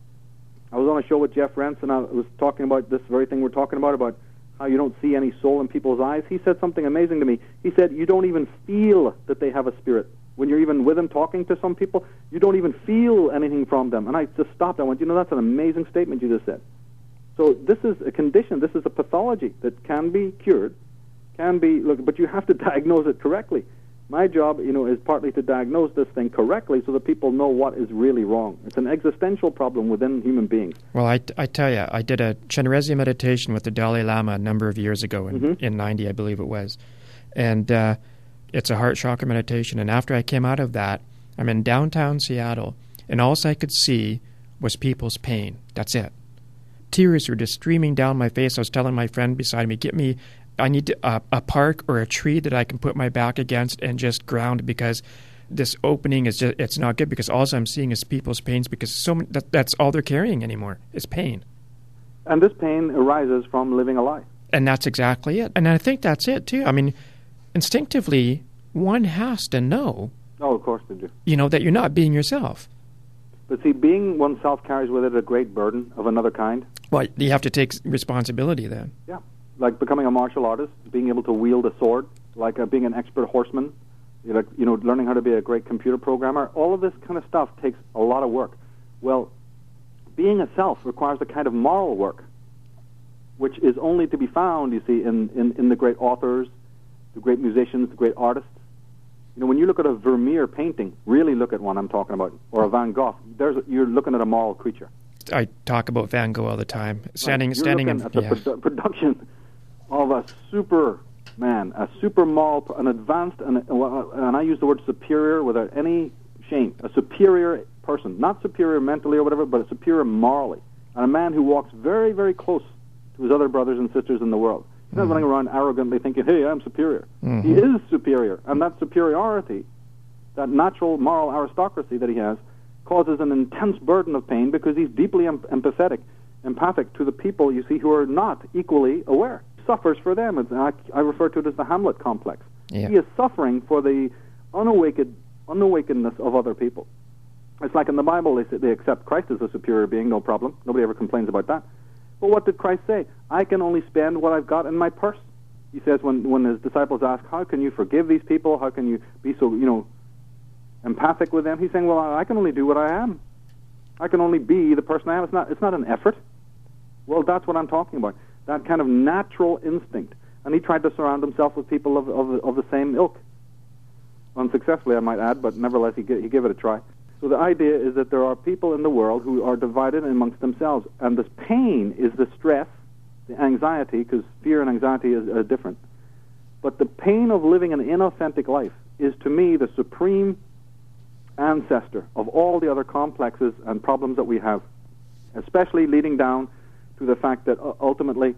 I was on a show with Jeff Rentz, and I was talking about this very thing we're talking about, about how you don't see any soul in people's eyes. He said something amazing to me. He said, you don't even feel that they have a spirit. When you're even with them talking to some people, you don't even feel anything from them. And I just stopped. I went, you know, that's an amazing statement you just said. So this is a condition. This is a pathology that can be cured, can be, look, but you have to diagnose it correctly. My job, you know, is partly to diagnose this thing correctly so that people know what is really wrong. It's an existential problem within human beings. Well, I, I tell you, I did a Chenrezig meditation with the Dalai Lama a number of years ago, in, mm-hmm. in ninety, I believe it was. And uh, it's a heart chakra meditation. And after I came out of that, I'm in downtown Seattle, and all I could see was people's pain. That's it. Tears were just streaming down my face. I was telling my friend beside me, get me... I need to, uh, a park or a tree that I can put my back against and just ground, because this opening is just, it's not good, because all I'm seeing is people's pains, because so many, that, that's all they're carrying anymore is pain. And this pain arises from living a lie. And that's exactly it. And I think that's it, too. I mean, instinctively, one has to know. Oh, of course they do. You know, that you're not being yourself. But see, being oneself carries with it a great burden of another kind. Well, you have to take responsibility then. Yeah. Like becoming a martial artist, being able to wield a sword, like uh, being an expert horseman, you know, you know, learning how to be a great computer programmer. All of this kind of stuff takes a lot of work. Well, being a self requires a kind of moral work, which is only to be found, you see, in, in, in the great authors, the great musicians, the great artists. You know, when you look at a Vermeer painting, really look at one I'm talking about, or a Van Gogh, there's a, you're looking at a moral creature. I talk about Van Gogh all the time. Standing, right. You're standing looking in at the yeah. produ- production of a superman, a super moral, an advanced, and, and I use the word superior without any shame, a superior person, not superior mentally or whatever, but a superior morally, and a man who walks very, very close to his other brothers and sisters in the world. He's not mm-hmm. running around arrogantly thinking, hey, I'm superior. Mm-hmm. He is superior, and that superiority, that natural moral aristocracy that he has, causes an intense burden of pain, because he's deeply em- empathetic, empathic to the people, you see, who are not equally aware. Suffers for them. It's, I, I refer to it as the Hamlet complex. Yeah. He is suffering for the unawakened, unawakenedness of other people. It's like in the Bible, they say they accept Christ as a superior being, no problem. Nobody ever complains about that. But what did Christ say? I can only spend what I've got in my purse. He says when, when his disciples ask, how can you forgive these people? How can you be so, you know, empathic with them? He's saying, well, I can only do what I am. I can only be the person I am. It's not, it's not an effort. Well, that's what I'm talking about. That kind of natural instinct. And he tried to surround himself with people of of, of the same ilk. Unsuccessfully, I might add, but nevertheless, he, he gave it a try. So the idea is that there are people in the world who are divided amongst themselves, and this pain is the stress, the anxiety, because fear and anxiety is, are different. But the pain of living an inauthentic life is, to me, the supreme ancestor of all the other complexes and problems that we have, especially leading down to the fact that uh, ultimately,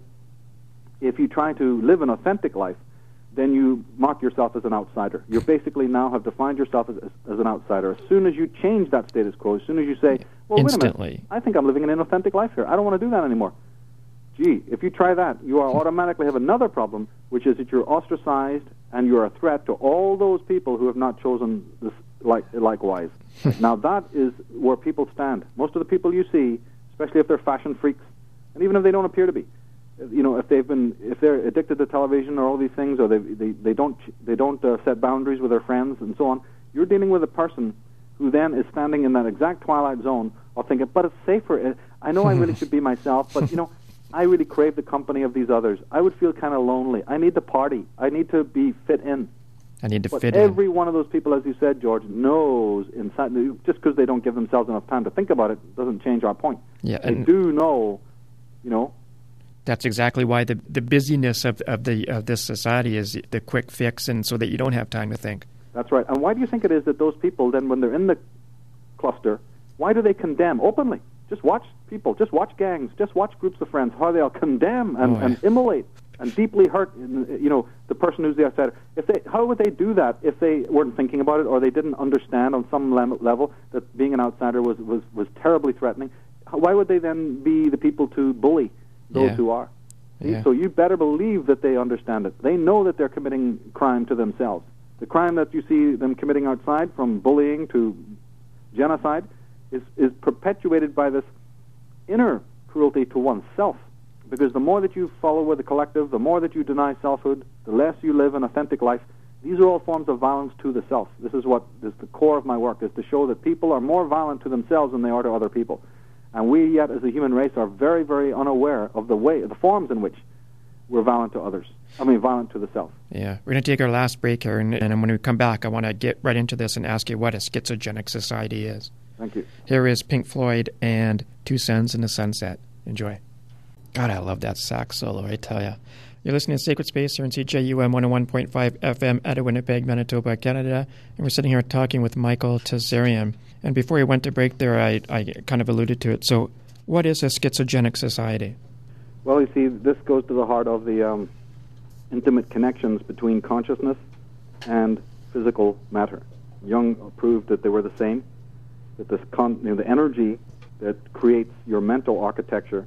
if you try to live an authentic life, then you mark yourself as an outsider. You basically now have defined yourself as, as, as an outsider. As soon as you change that status quo, as soon as you say, well, Instantly. wait a minute, I think I'm living an inauthentic life here. I don't want to do that anymore. Gee, if you try that, you are automatically have another problem, which is that you're ostracized and you're a threat to all those people who have not chosen this like, likewise. Now, that is where people stand. Most of the people you see, especially if they're fashion freaks, and even if they don't appear to be, you know, if they've been, if they're addicted to television or all these things, or they they, they don't they don't uh, set boundaries with their friends and so on, you're dealing with a person who then is standing in that exact twilight zone of thinking, but it's safer. I know I really should be myself, but you know, I really crave the company of these others. I would feel kind of lonely. I need to party. I need to be fit in. I need to but fit every in. Every one of those people, as you said, George, knows inside. Just because they don't give themselves enough time to think about it doesn't change our point. Yeah, they and do know, you know. That's exactly why the the busyness of of the of this society is the quick fix, and so that you don't have time to think. That's right. And why do you think it is that those people then, when they're in the cluster, why do they condemn openly? Just watch people, just watch gangs, just watch groups of friends, how they'll condemn and, oh, and immolate and deeply hurt, you know, the person who's the outsider. If they, how would they do that if they weren't thinking about it, or they didn't understand on some level that being an outsider was, was, was terribly threatening? Why would they then be the people to bully those yeah. who are? Yeah. So you better believe that they understand it. They know that they're committing crime to themselves. The crime that you see them committing outside, from bullying to genocide, is, is perpetuated by this inner cruelty to oneself. Because the more that you follow with the collective, the more that you deny selfhood, the less you live an authentic life. These are all forms of violence to the self. This is what is the core of my work, is to show that people are more violent to themselves than they are to other people. And we yet, as a human race, are very, very unaware of the way, the forms in which we're violent to others. I mean, violent to the self. Yeah. We're going to take our last break here, and, and when we come back, I want to get right into this and ask you what a schizogenic society is. Thank you. Here is Pink Floyd and Two Suns in the Sunset. Enjoy. God, I love that sax solo, I tell you. You're listening to Sacred Space here on C J U M one oh one point five F M out of Winnipeg, Manitoba, Canada. And we're sitting here talking with Michael Tazarian. And before we went to break there, I, I kind of alluded to it. So what is a schizogenic society? Well, you see, this goes to the heart of the um, intimate connections between consciousness and physical matter. Jung proved that they were the same, that this con- you know, the energy that creates your mental architecture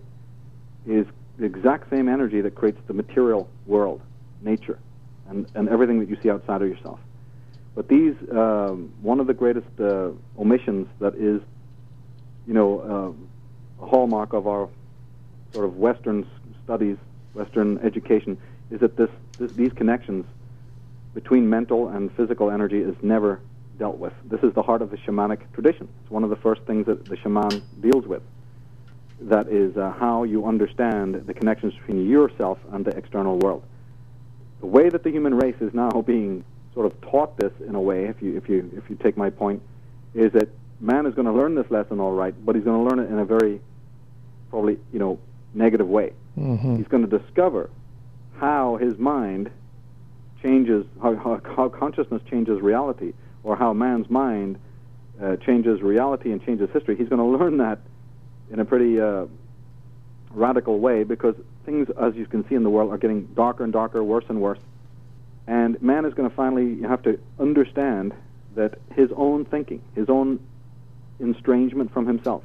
is the exact same energy that creates the material world, nature, and, and everything that you see outside of yourself. But these, um, one of the greatest uh, omissions that is, you know, uh, a hallmark of our sort of Western studies, Western education, is that this, this these connections between mental and physical energy is never dealt with. This is the heart of the shamanic tradition. It's one of the first things that the shaman deals with. That is uh, how you understand the connections between yourself and the external world. The way that the human race is now being sort of taught this, in a way, if you if you if you take my point, is that man is going to learn this lesson all right, but he's going to learn it in a very probably you know negative way. Mm-hmm. He's going to discover how his mind changes, how, how, how consciousness changes reality, or how man's mind uh, changes reality and changes history. He's going to learn that in a pretty uh, radical way, because things, as you can see in the world, are getting darker and darker, worse and worse. And man is going to finally have to understand that his own thinking, his own estrangement from himself,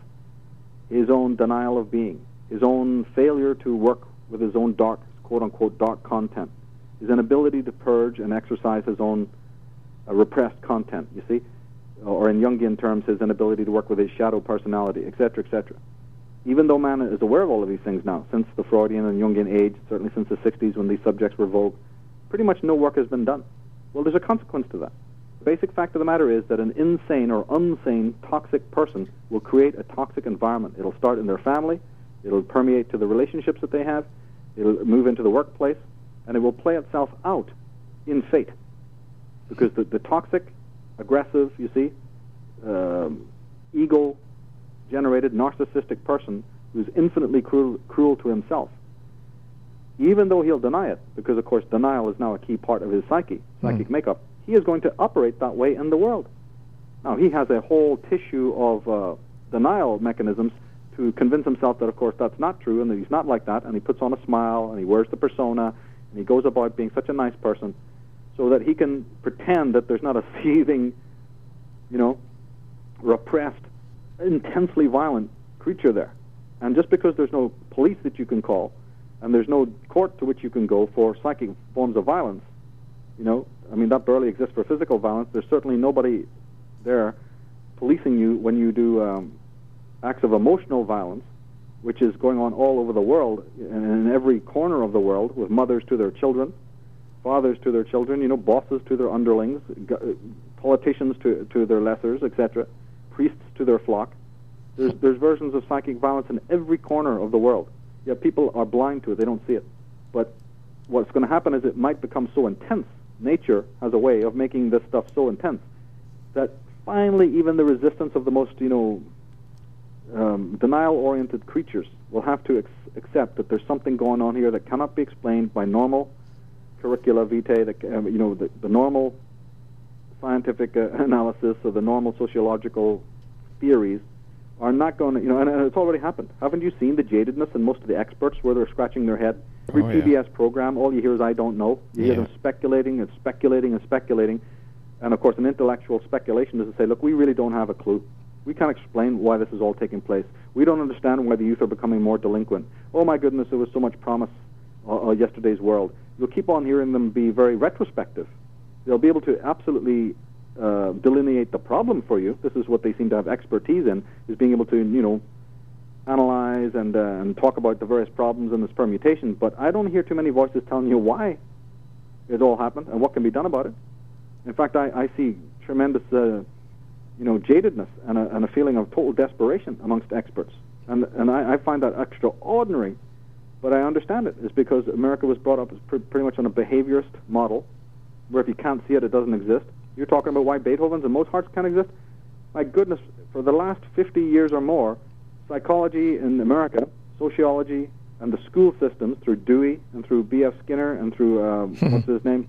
his own denial of being, his own failure to work with his own dark, quote-unquote, dark content, his inability to purge and exercise his own uh, repressed content, you see, or in Jungian terms, his inability to work with his shadow personality, et cetera, et cetera. Even though man is aware of all of these things now, since the Freudian and Jungian age, certainly since the sixties when these subjects were vogue, pretty much no work has been done. Well, there's a consequence to that. The basic fact of the matter is that an insane or unsane toxic person will create a toxic environment. It'll start in their family, it'll permeate to the relationships that they have, it'll move into the workplace, and it will play itself out in fate. Because the, the toxic, aggressive, you see, um, ego-generated, narcissistic person who's infinitely cruel, cruel to himself. Even though he'll deny it, because, of course, denial is now a key part of his psyche, psychic mm. makeup, he is going to operate that way in the world. Now, he has a whole tissue of uh, denial mechanisms to convince himself that, of course, that's not true and that he's not like that, and he puts on a smile and he wears the persona and he goes about being such a nice person so that he can pretend that there's not a seething, you know, repressed, intensely violent creature there. And just because there's no police that you can call and there's no court to which you can go for psychic forms of violence, you know, I mean, that barely exists for physical violence. There's certainly nobody there policing you when you do um, acts of emotional violence, which is going on all over the world, and in every corner of the world, with mothers to their children, fathers to their children, you know, bosses to their underlings, politicians to, to their lessers, et cetera, priests to their flock. There's, there's versions of psychic violence in every corner of the world. Yet people are blind to it. They don't see it. But what's going to happen is it might become so intense. Nature has a way of making this stuff so intense that finally even the resistance of the most, you know, um, denial-oriented creatures will have to ex- accept that there's something going on here that cannot be explained by normal curricula vitae, the, uh, you know, the, the normal scientific uh, analysis or the normal sociological theories are not going to, you know, and, and it's already happened. Haven't you seen the jadedness in most of the experts where they're scratching their head? Every oh, yeah. P B S program, all you hear is, I don't know. You yeah. hear them speculating and speculating and speculating. And, of course, an intellectual speculation is to say, look, we really don't have a clue. We can't explain why this is all taking place. We don't understand why the youth are becoming more delinquent. Oh, my goodness, there was so much promise uh, uh, yesterday's world. You'll keep on hearing them be very retrospective. They'll be able to absolutely uh, delineate the problem for you. This is what they seem to have expertise in, is being able to, you know, analyze and, uh, and talk about the various problems and its permutations. But I don't hear too many voices telling you why it all happened and what can be done about it. In fact, I, I see tremendous, uh, you know, jadedness and a, and a feeling of total desperation amongst experts. And, and I, I find that extraordinary. But I understand it. It's because America was brought up as pr- pretty much on a behaviorist model, where if you can't see it, it doesn't exist. You're talking about why Beethoven's and Mozart's can't exist? My goodness, for the last fifty years or more, psychology in America, sociology, and the school systems through Dewey and through B F Skinner and through, uh, what's his name?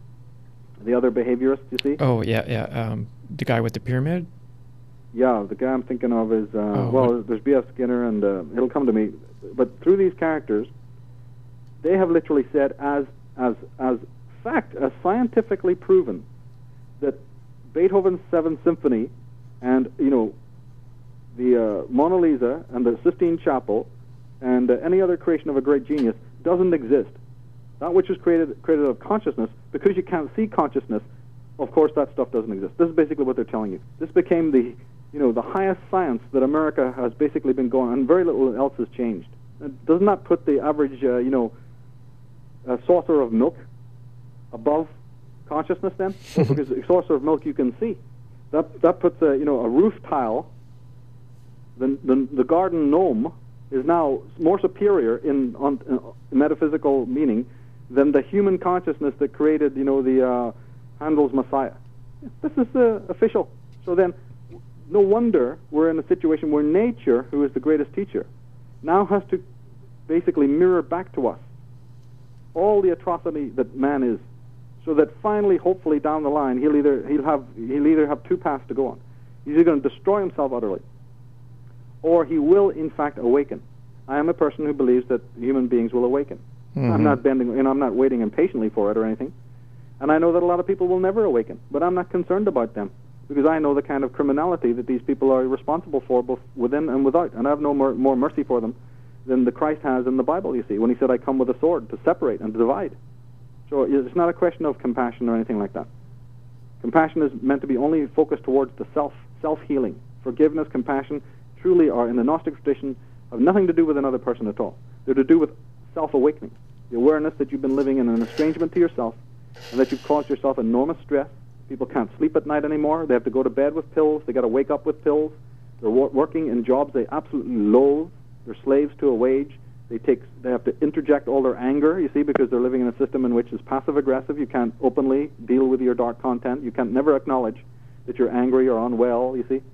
The other behaviorist, you see? Oh, yeah, yeah. Um, the guy with the pyramid? Yeah, the guy I'm thinking of is, uh, oh, well, what? there's B F Skinner, and uh, it'll come to me. But through these characters, they have literally said, as as as fact, as scientifically proven, that Beethoven's Seventh Symphony and, you know, the uh, Mona Lisa and the Sistine Chapel and uh, any other creation of a great genius doesn't exist. That which is created created out of consciousness, because you can't see consciousness, of course that stuff doesn't exist. This is basically what they're telling you. This became the, you know, the highest science that America has basically been going, and very little else has changed. It does not put the average, uh, you know, uh, saucer of milk above consciousness then, because a saucer of milk you can see. That that puts a, you know, a roof tile. The the, the garden gnome is now more superior in on uh, metaphysical meaning than the human consciousness that created, you know, the uh, Handel's Messiah. This is uh, official. So then, no wonder we're in a situation where nature, who is the greatest teacher, now has to basically mirror back to us all the atrocity that man is, so that finally, hopefully, down the line, he'll either he'll have he'll either have two paths to go on. He's either going to destroy himself utterly, or he will, in fact, awaken. I am a person who believes that human beings will awaken. Mm-hmm. I'm not bending, you know, I'm not waiting impatiently for it or anything. And I know that a lot of people will never awaken, but I'm not concerned about them, because I know the kind of criminality that these people are responsible for, both within and without. And I have no more, more mercy for them than the Christ has in the Bible, you see, when he said, I come with a sword to separate and to divide. So it's not a question of compassion or anything like that. Compassion is meant to be only focused towards the self, self-healing. Forgiveness, compassion, truly are, in the Gnostic tradition, have nothing to do with another person at all. They're to do with self-awakening, the awareness that you've been living in an estrangement to yourself, and that you've caused yourself enormous stress. People can't sleep at night anymore. They have to go to bed with pills. They got to wake up with pills. They're wor- working in jobs they absolutely loathe. They're slaves to a wage. They take. They have to interject all their anger, you see, because they're living in a system in which is passive-aggressive. You can't openly deal with your dark content. You can't never acknowledge that you're angry or unwell, you see.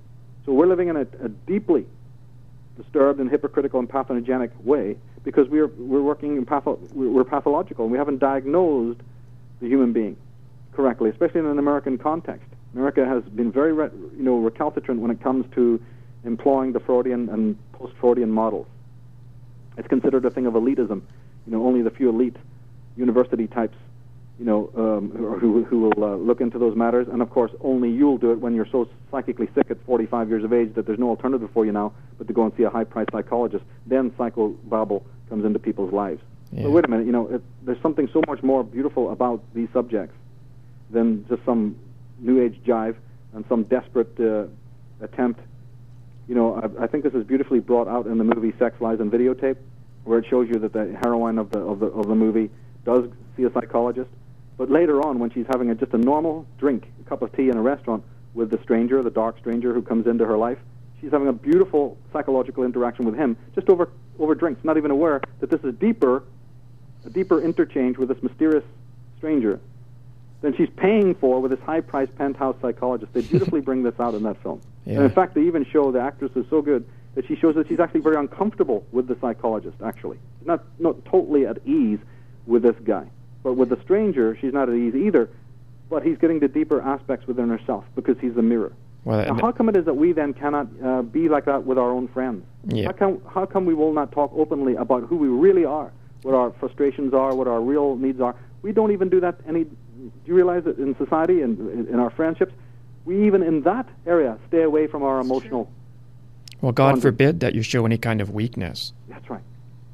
So we're living in a, a deeply disturbed and hypocritical and pathogenic way because we're we're working in patho- we're pathological and we haven't diagnosed the human being correctly, especially in an American context. America has been very re- you know recalcitrant when it comes to employing the Freudian and post-Freudian models. It's considered a thing of elitism. You know, only the few elite university types, you know, um, who who will uh, look into those matters. And of course, only you'll do it when you're so psychically sick at forty-five years of age that there's no alternative for you now but to go and see a high-priced psychologist. Then psychobabble comes into people's lives. Yeah. But wait a minute, you know, it, there's something so much more beautiful about these subjects than just some New Age jive and some desperate uh, attempt. You know, I, I think this is beautifully brought out in the movie Sex, Lies, and Videotape, where it shows you that the heroine of the of the of the movie does see a psychologist, but later on, when she's having a, just a normal drink, a cup of tea in a restaurant with the stranger, the dark stranger who comes into her life, she's having a beautiful psychological interaction with him, just over over drinks, not even aware that this is deeper, a deeper interchange with this mysterious stranger than she's paying for with this high-priced penthouse psychologist. They beautifully bring this out in that film. Yeah. And in fact, they even show the actress is so good that she shows that she's actually very uncomfortable with the psychologist, actually. She's not, not totally at ease with this guy. But with the stranger, she's not at ease either, but he's getting the deeper aspects within herself because he's the mirror. Well, now, how come it is that we then cannot uh, be like that with our own friends? Yeah. How come, how come we will not talk openly about who we really are, what our frustrations are, what our real needs are? We don't even do that any... Do you realize that in society and in, in our friendships, we even in that area stay away from our emotional... Well, God bonding. Forbid that you show any kind of weakness. That's right.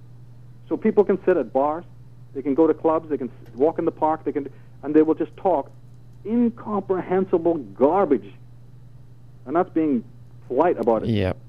So people can sit at bars, they can go to clubs, they can walk in the park, they can, and they will just talk incomprehensible garbage. And that's being polite about it. Yep.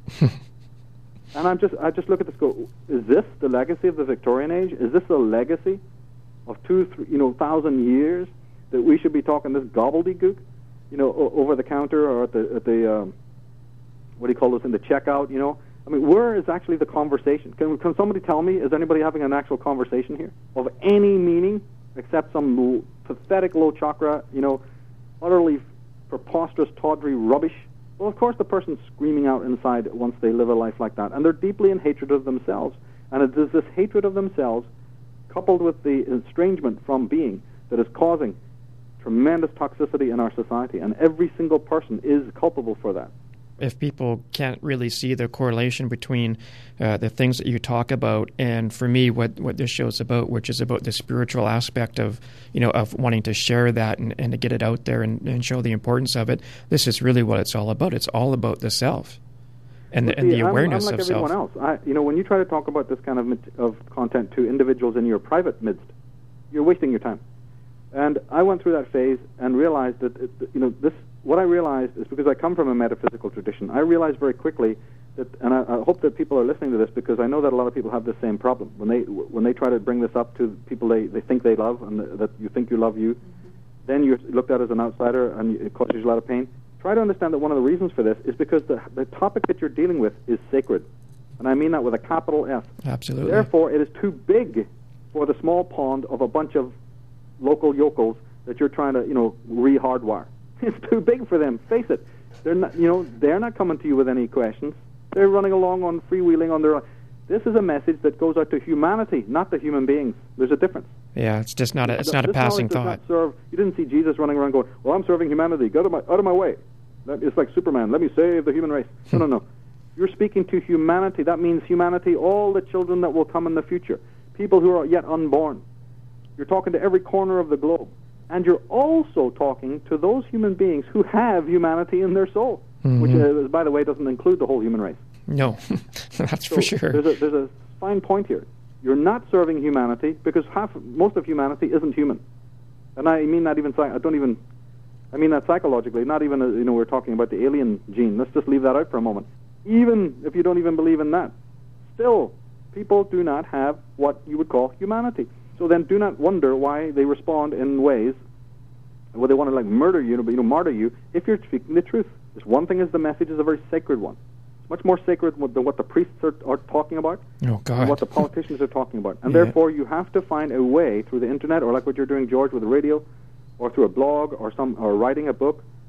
And I'm just, I just look at this. Go, is this the legacy of the Victorian age? Is this the legacy of two, three, you know, thousand years that we should be talking this gobbledygook, you know, o- over the counter or at the at the um, what do you call this in the checkout? You know, I mean, where is actually the conversation? Can can somebody tell me? Is anybody having an actual conversation here of any meaning except some l- pathetic low chakra, you know, utterly preposterous, tawdry rubbish? Well, of course, the person's screaming out inside once they live a life like that, and they're deeply in hatred of themselves. And it is this hatred of themselves, coupled with the estrangement from being, that is causing tremendous toxicity in our society, and every single person is culpable for that. If people can't really see the correlation between uh, the things that you talk about and, for me, what, what this show's about, which is about the spiritual aspect of, you know, of wanting to share that and, and to get it out there and, and show the importance of it, this is really what it's all about. It's all about the self and, well, the, and see, the awareness I'm, I'm like of self. everyone else. I, you know, when you try to talk about this kind of of content to individuals in your private midst, you're wasting your time. And I went through that phase and realized that, it, you know, this. What I realized is, because I come from a metaphysical tradition, I realized very quickly that, and I, I hope that people are listening to this, because I know that a lot of people have the same problem. When they when they try to bring this up to people they, they think they love and that you think you love you, mm-hmm. then you're looked at as an outsider and it causes you a lot of pain. Try to understand that one of the reasons for this is because the, the topic that you're dealing with is sacred. And I mean that with a capital S. Absolutely. Therefore, it is too big for the small pond of a bunch of local yokels that you're trying to, you know, re-hardwire. It's too big for them. Face it. They're not, you know, they're not coming to you with any questions. They're running along on freewheeling on their own. This is a message that goes out to humanity, not the human beings. There's a difference. Yeah, it's just not a, it's this, not a passing does thought. Not serve, you didn't see Jesus running around going, well, I'm serving humanity. Get out of my, out of my way. That, it's like Superman. Let me save the human race. No, no, no. You're speaking to humanity. That means humanity, all the children that will come in the future, people who are yet unborn. You're talking to every corner of the globe. And you're also talking to those human beings who have humanity in their soul, mm-hmm. which, uh, by the way, doesn't include the whole human race. No, that's so for sure. There's a, there's a fine point here. You're not serving humanity because half, most of humanity isn't human. And I mean that even, I don't even, I mean that psychologically, not even, uh, you know, we're talking about the alien gene. Let's just leave that out for a moment. Even if you don't even believe in that, still, people do not have what you would call humanity. So then do not wonder why they respond in ways where they want to like murder you, you know, martyr you, if you're speaking the truth. This one thing is the message is a very sacred one. It's much more sacred than what the priests are, are talking about, oh, God. and what the politicians are talking about. And yeah. therefore you have to find a way through the internet, or like what you're doing, George, with the radio, or through a blog, or some, or writing a book,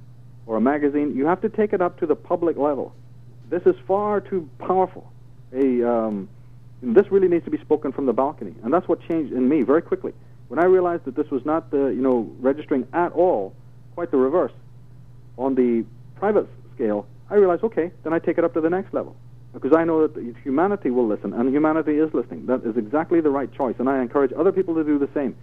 or a magazine. You have to take it up to the public level. This is far too powerful. A um, this really needs to be spoken from the balcony, and that's what changed in me very quickly. When I realized that this was not the, you know, registering at all, quite the reverse. On the private scale, I realized, okay, then I take it up to the next level, because I know that humanity will listen, and humanity is listening. That is exactly the right choice, and I encourage other people to do the same.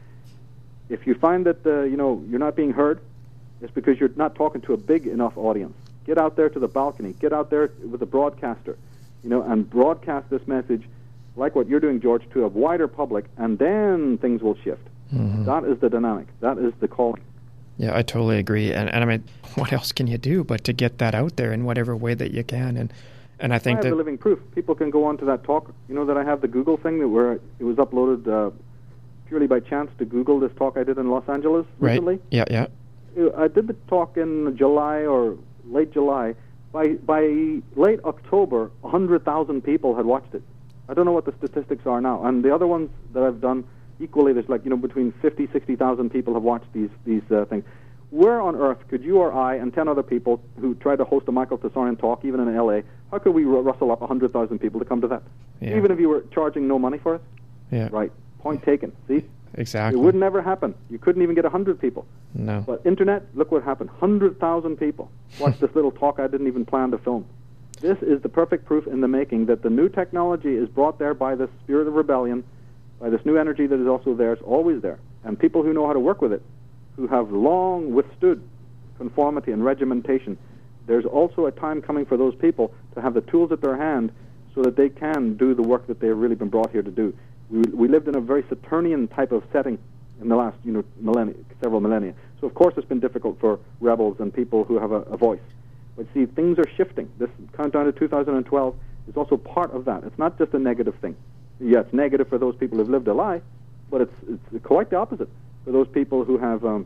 If you find that uh, you know you're not being heard, it's because you're not talking to a big enough audience. Get out there to the balcony. Get out there with a broadcaster, you know, and broadcast this message, like what you're doing, George, to a wider public, and then things will shift. Mm-hmm. That is the dynamic. That is the calling. Yeah, I totally agree. And, and I mean, what else can you do but to get that out there in whatever way that you can? And and I think I have that the living proof. People can go on to that talk. You know that I have the Google thing that where it was uploaded uh, purely by chance to Google, this talk I did in Los Angeles recently. Right. Yeah, yeah. I did the talk in July or late July. By by late October, one hundred thousand people had watched it. I don't know what the statistics are now. And the other ones that I've done, equally, there's like, you know, between fifty, sixty thousand people have watched these these uh, things. Where on earth could you or I and ten other people who tried to host a Michael Tsarian talk, even in L A, how could we r- rustle up one hundred thousand people to come to that? Yeah. Even if you were charging no money for it? Yeah. Right. Point taken. See? Exactly. It would never happen. You couldn't even get one hundred people. No. But internet, look what happened. one hundred thousand people watched this little talk I didn't even plan to film. This is the perfect proof in the making that the new technology is brought there by the spirit of rebellion, by this new energy that is also there. It's always there. And people who know how to work with it, who have long withstood conformity and regimentation, there's also a time coming for those people to have the tools at their hand so that they can do the work that they've really been brought here to do. We, we lived in a very Saturnian type of setting in the last, you know, millennia, several millennia. So of course it's been difficult for rebels and people who have a, a voice. But see, things are shifting. This countdown to two thousand twelve is also part of that. It's not just a negative thing. Yeah, it's negative for those people who've lived a lie, but it's it's quite the opposite for those people who have, um,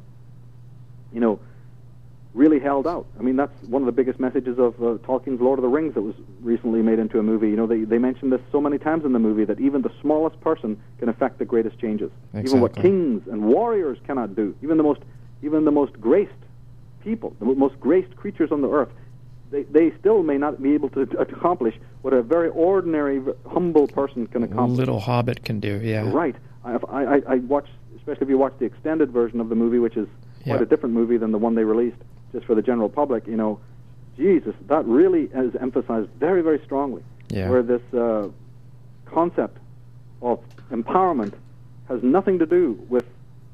you know, really held out. I mean, that's one of the biggest messages of uh, Tolkien's Lord of the Rings that was recently made into a movie. You know, they they mentioned this so many times in the movie that even the smallest person can affect the greatest changes. Exactly. Even what kings and warriors cannot do. Even the most even the most graced people, the most graced creatures on the earth, they they still may not be able to accomplish what a very ordinary, humble person can accomplish. Little hobbit can do, yeah. Right. I I, I watch, especially if you watch the extended version of the movie, which is quite yeah. a different movie than the one they released just for the general public. You know, Jesus, that really is emphasized very, very strongly. Yeah. Where this uh, concept of empowerment has nothing to do with,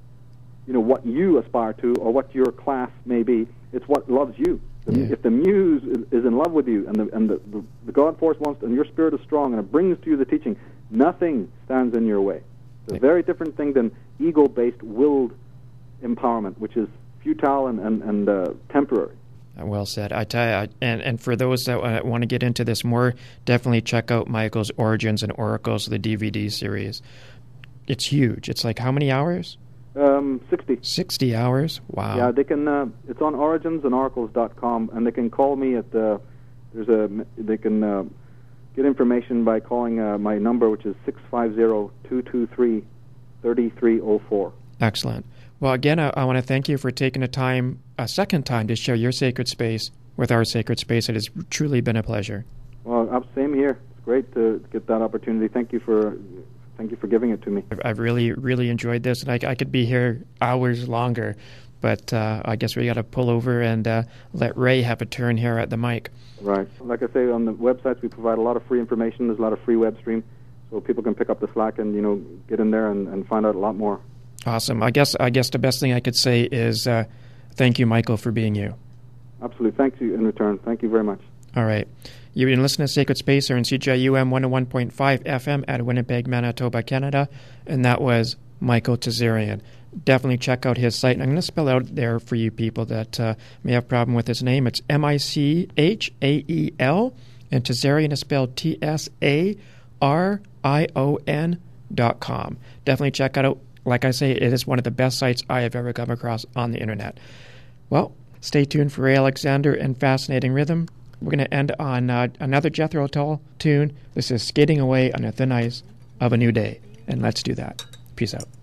you know, what you aspire to or what your class may be. It's what loves you. Yeah. If the muse is in love with you and the and the, the, the God force wants, and your spirit is strong and it brings to you the teaching, nothing stands in your way. It's a yeah. very different thing than ego-based, willed empowerment, which is futile and and, and uh, temporary. Well said. I tell you, I, and and for those that uh, want to get into this more, definitely check out Michael's Origins and Oracles, the D V D series. It's huge. It's like how many hours? Um, sixty. Sixty hours. Wow. Yeah, they can. Uh, it's on origins and oracles dot com, and they can call me at the. There's a. They can uh, get information by calling uh, my number, which is six five zero two two three thirty three zero four. Excellent. Well, again, I, I want to thank you for taking the time, a second time, to share your sacred space with our sacred space. It has truly been a pleasure. Well, same here. It's great to get that opportunity. Thank you for, thank you for giving it to me. I've really, really enjoyed this, and I, I could be here hours longer, but uh, I guess we got to pull over and uh, let Ray have a turn here at the mic. Right. Like I say, on the websites we provide a lot of free information. There's a lot of free web stream, so people can pick up the slack and you know get in there and, and find out a lot more. Awesome. I guess I guess the best thing I could say is uh, thank you, Michael, for being you. Absolutely. Thank you in return. Thank you very much. All right. You've been listening to Sacred Space here in C J I U M one oh one point five F M at Winnipeg, Manitoba, Canada, and that was Michael Tsarian. Definitely check out his site. And I'm going to spell out there for you people that uh, may have a problem with his name. It's M I C H A E L, and Tsarian is spelled T S A R I O N dot com. Definitely check it out. Like I say, it is one of the best sites I have ever come across on the internet. Well, stay tuned for Ray Alexander and Fascinating Rhythm. We're going to end on uh, another Jethro Tull tune. This is Skating Away on the Thin Ice of a New Day. And let's do that. Peace out.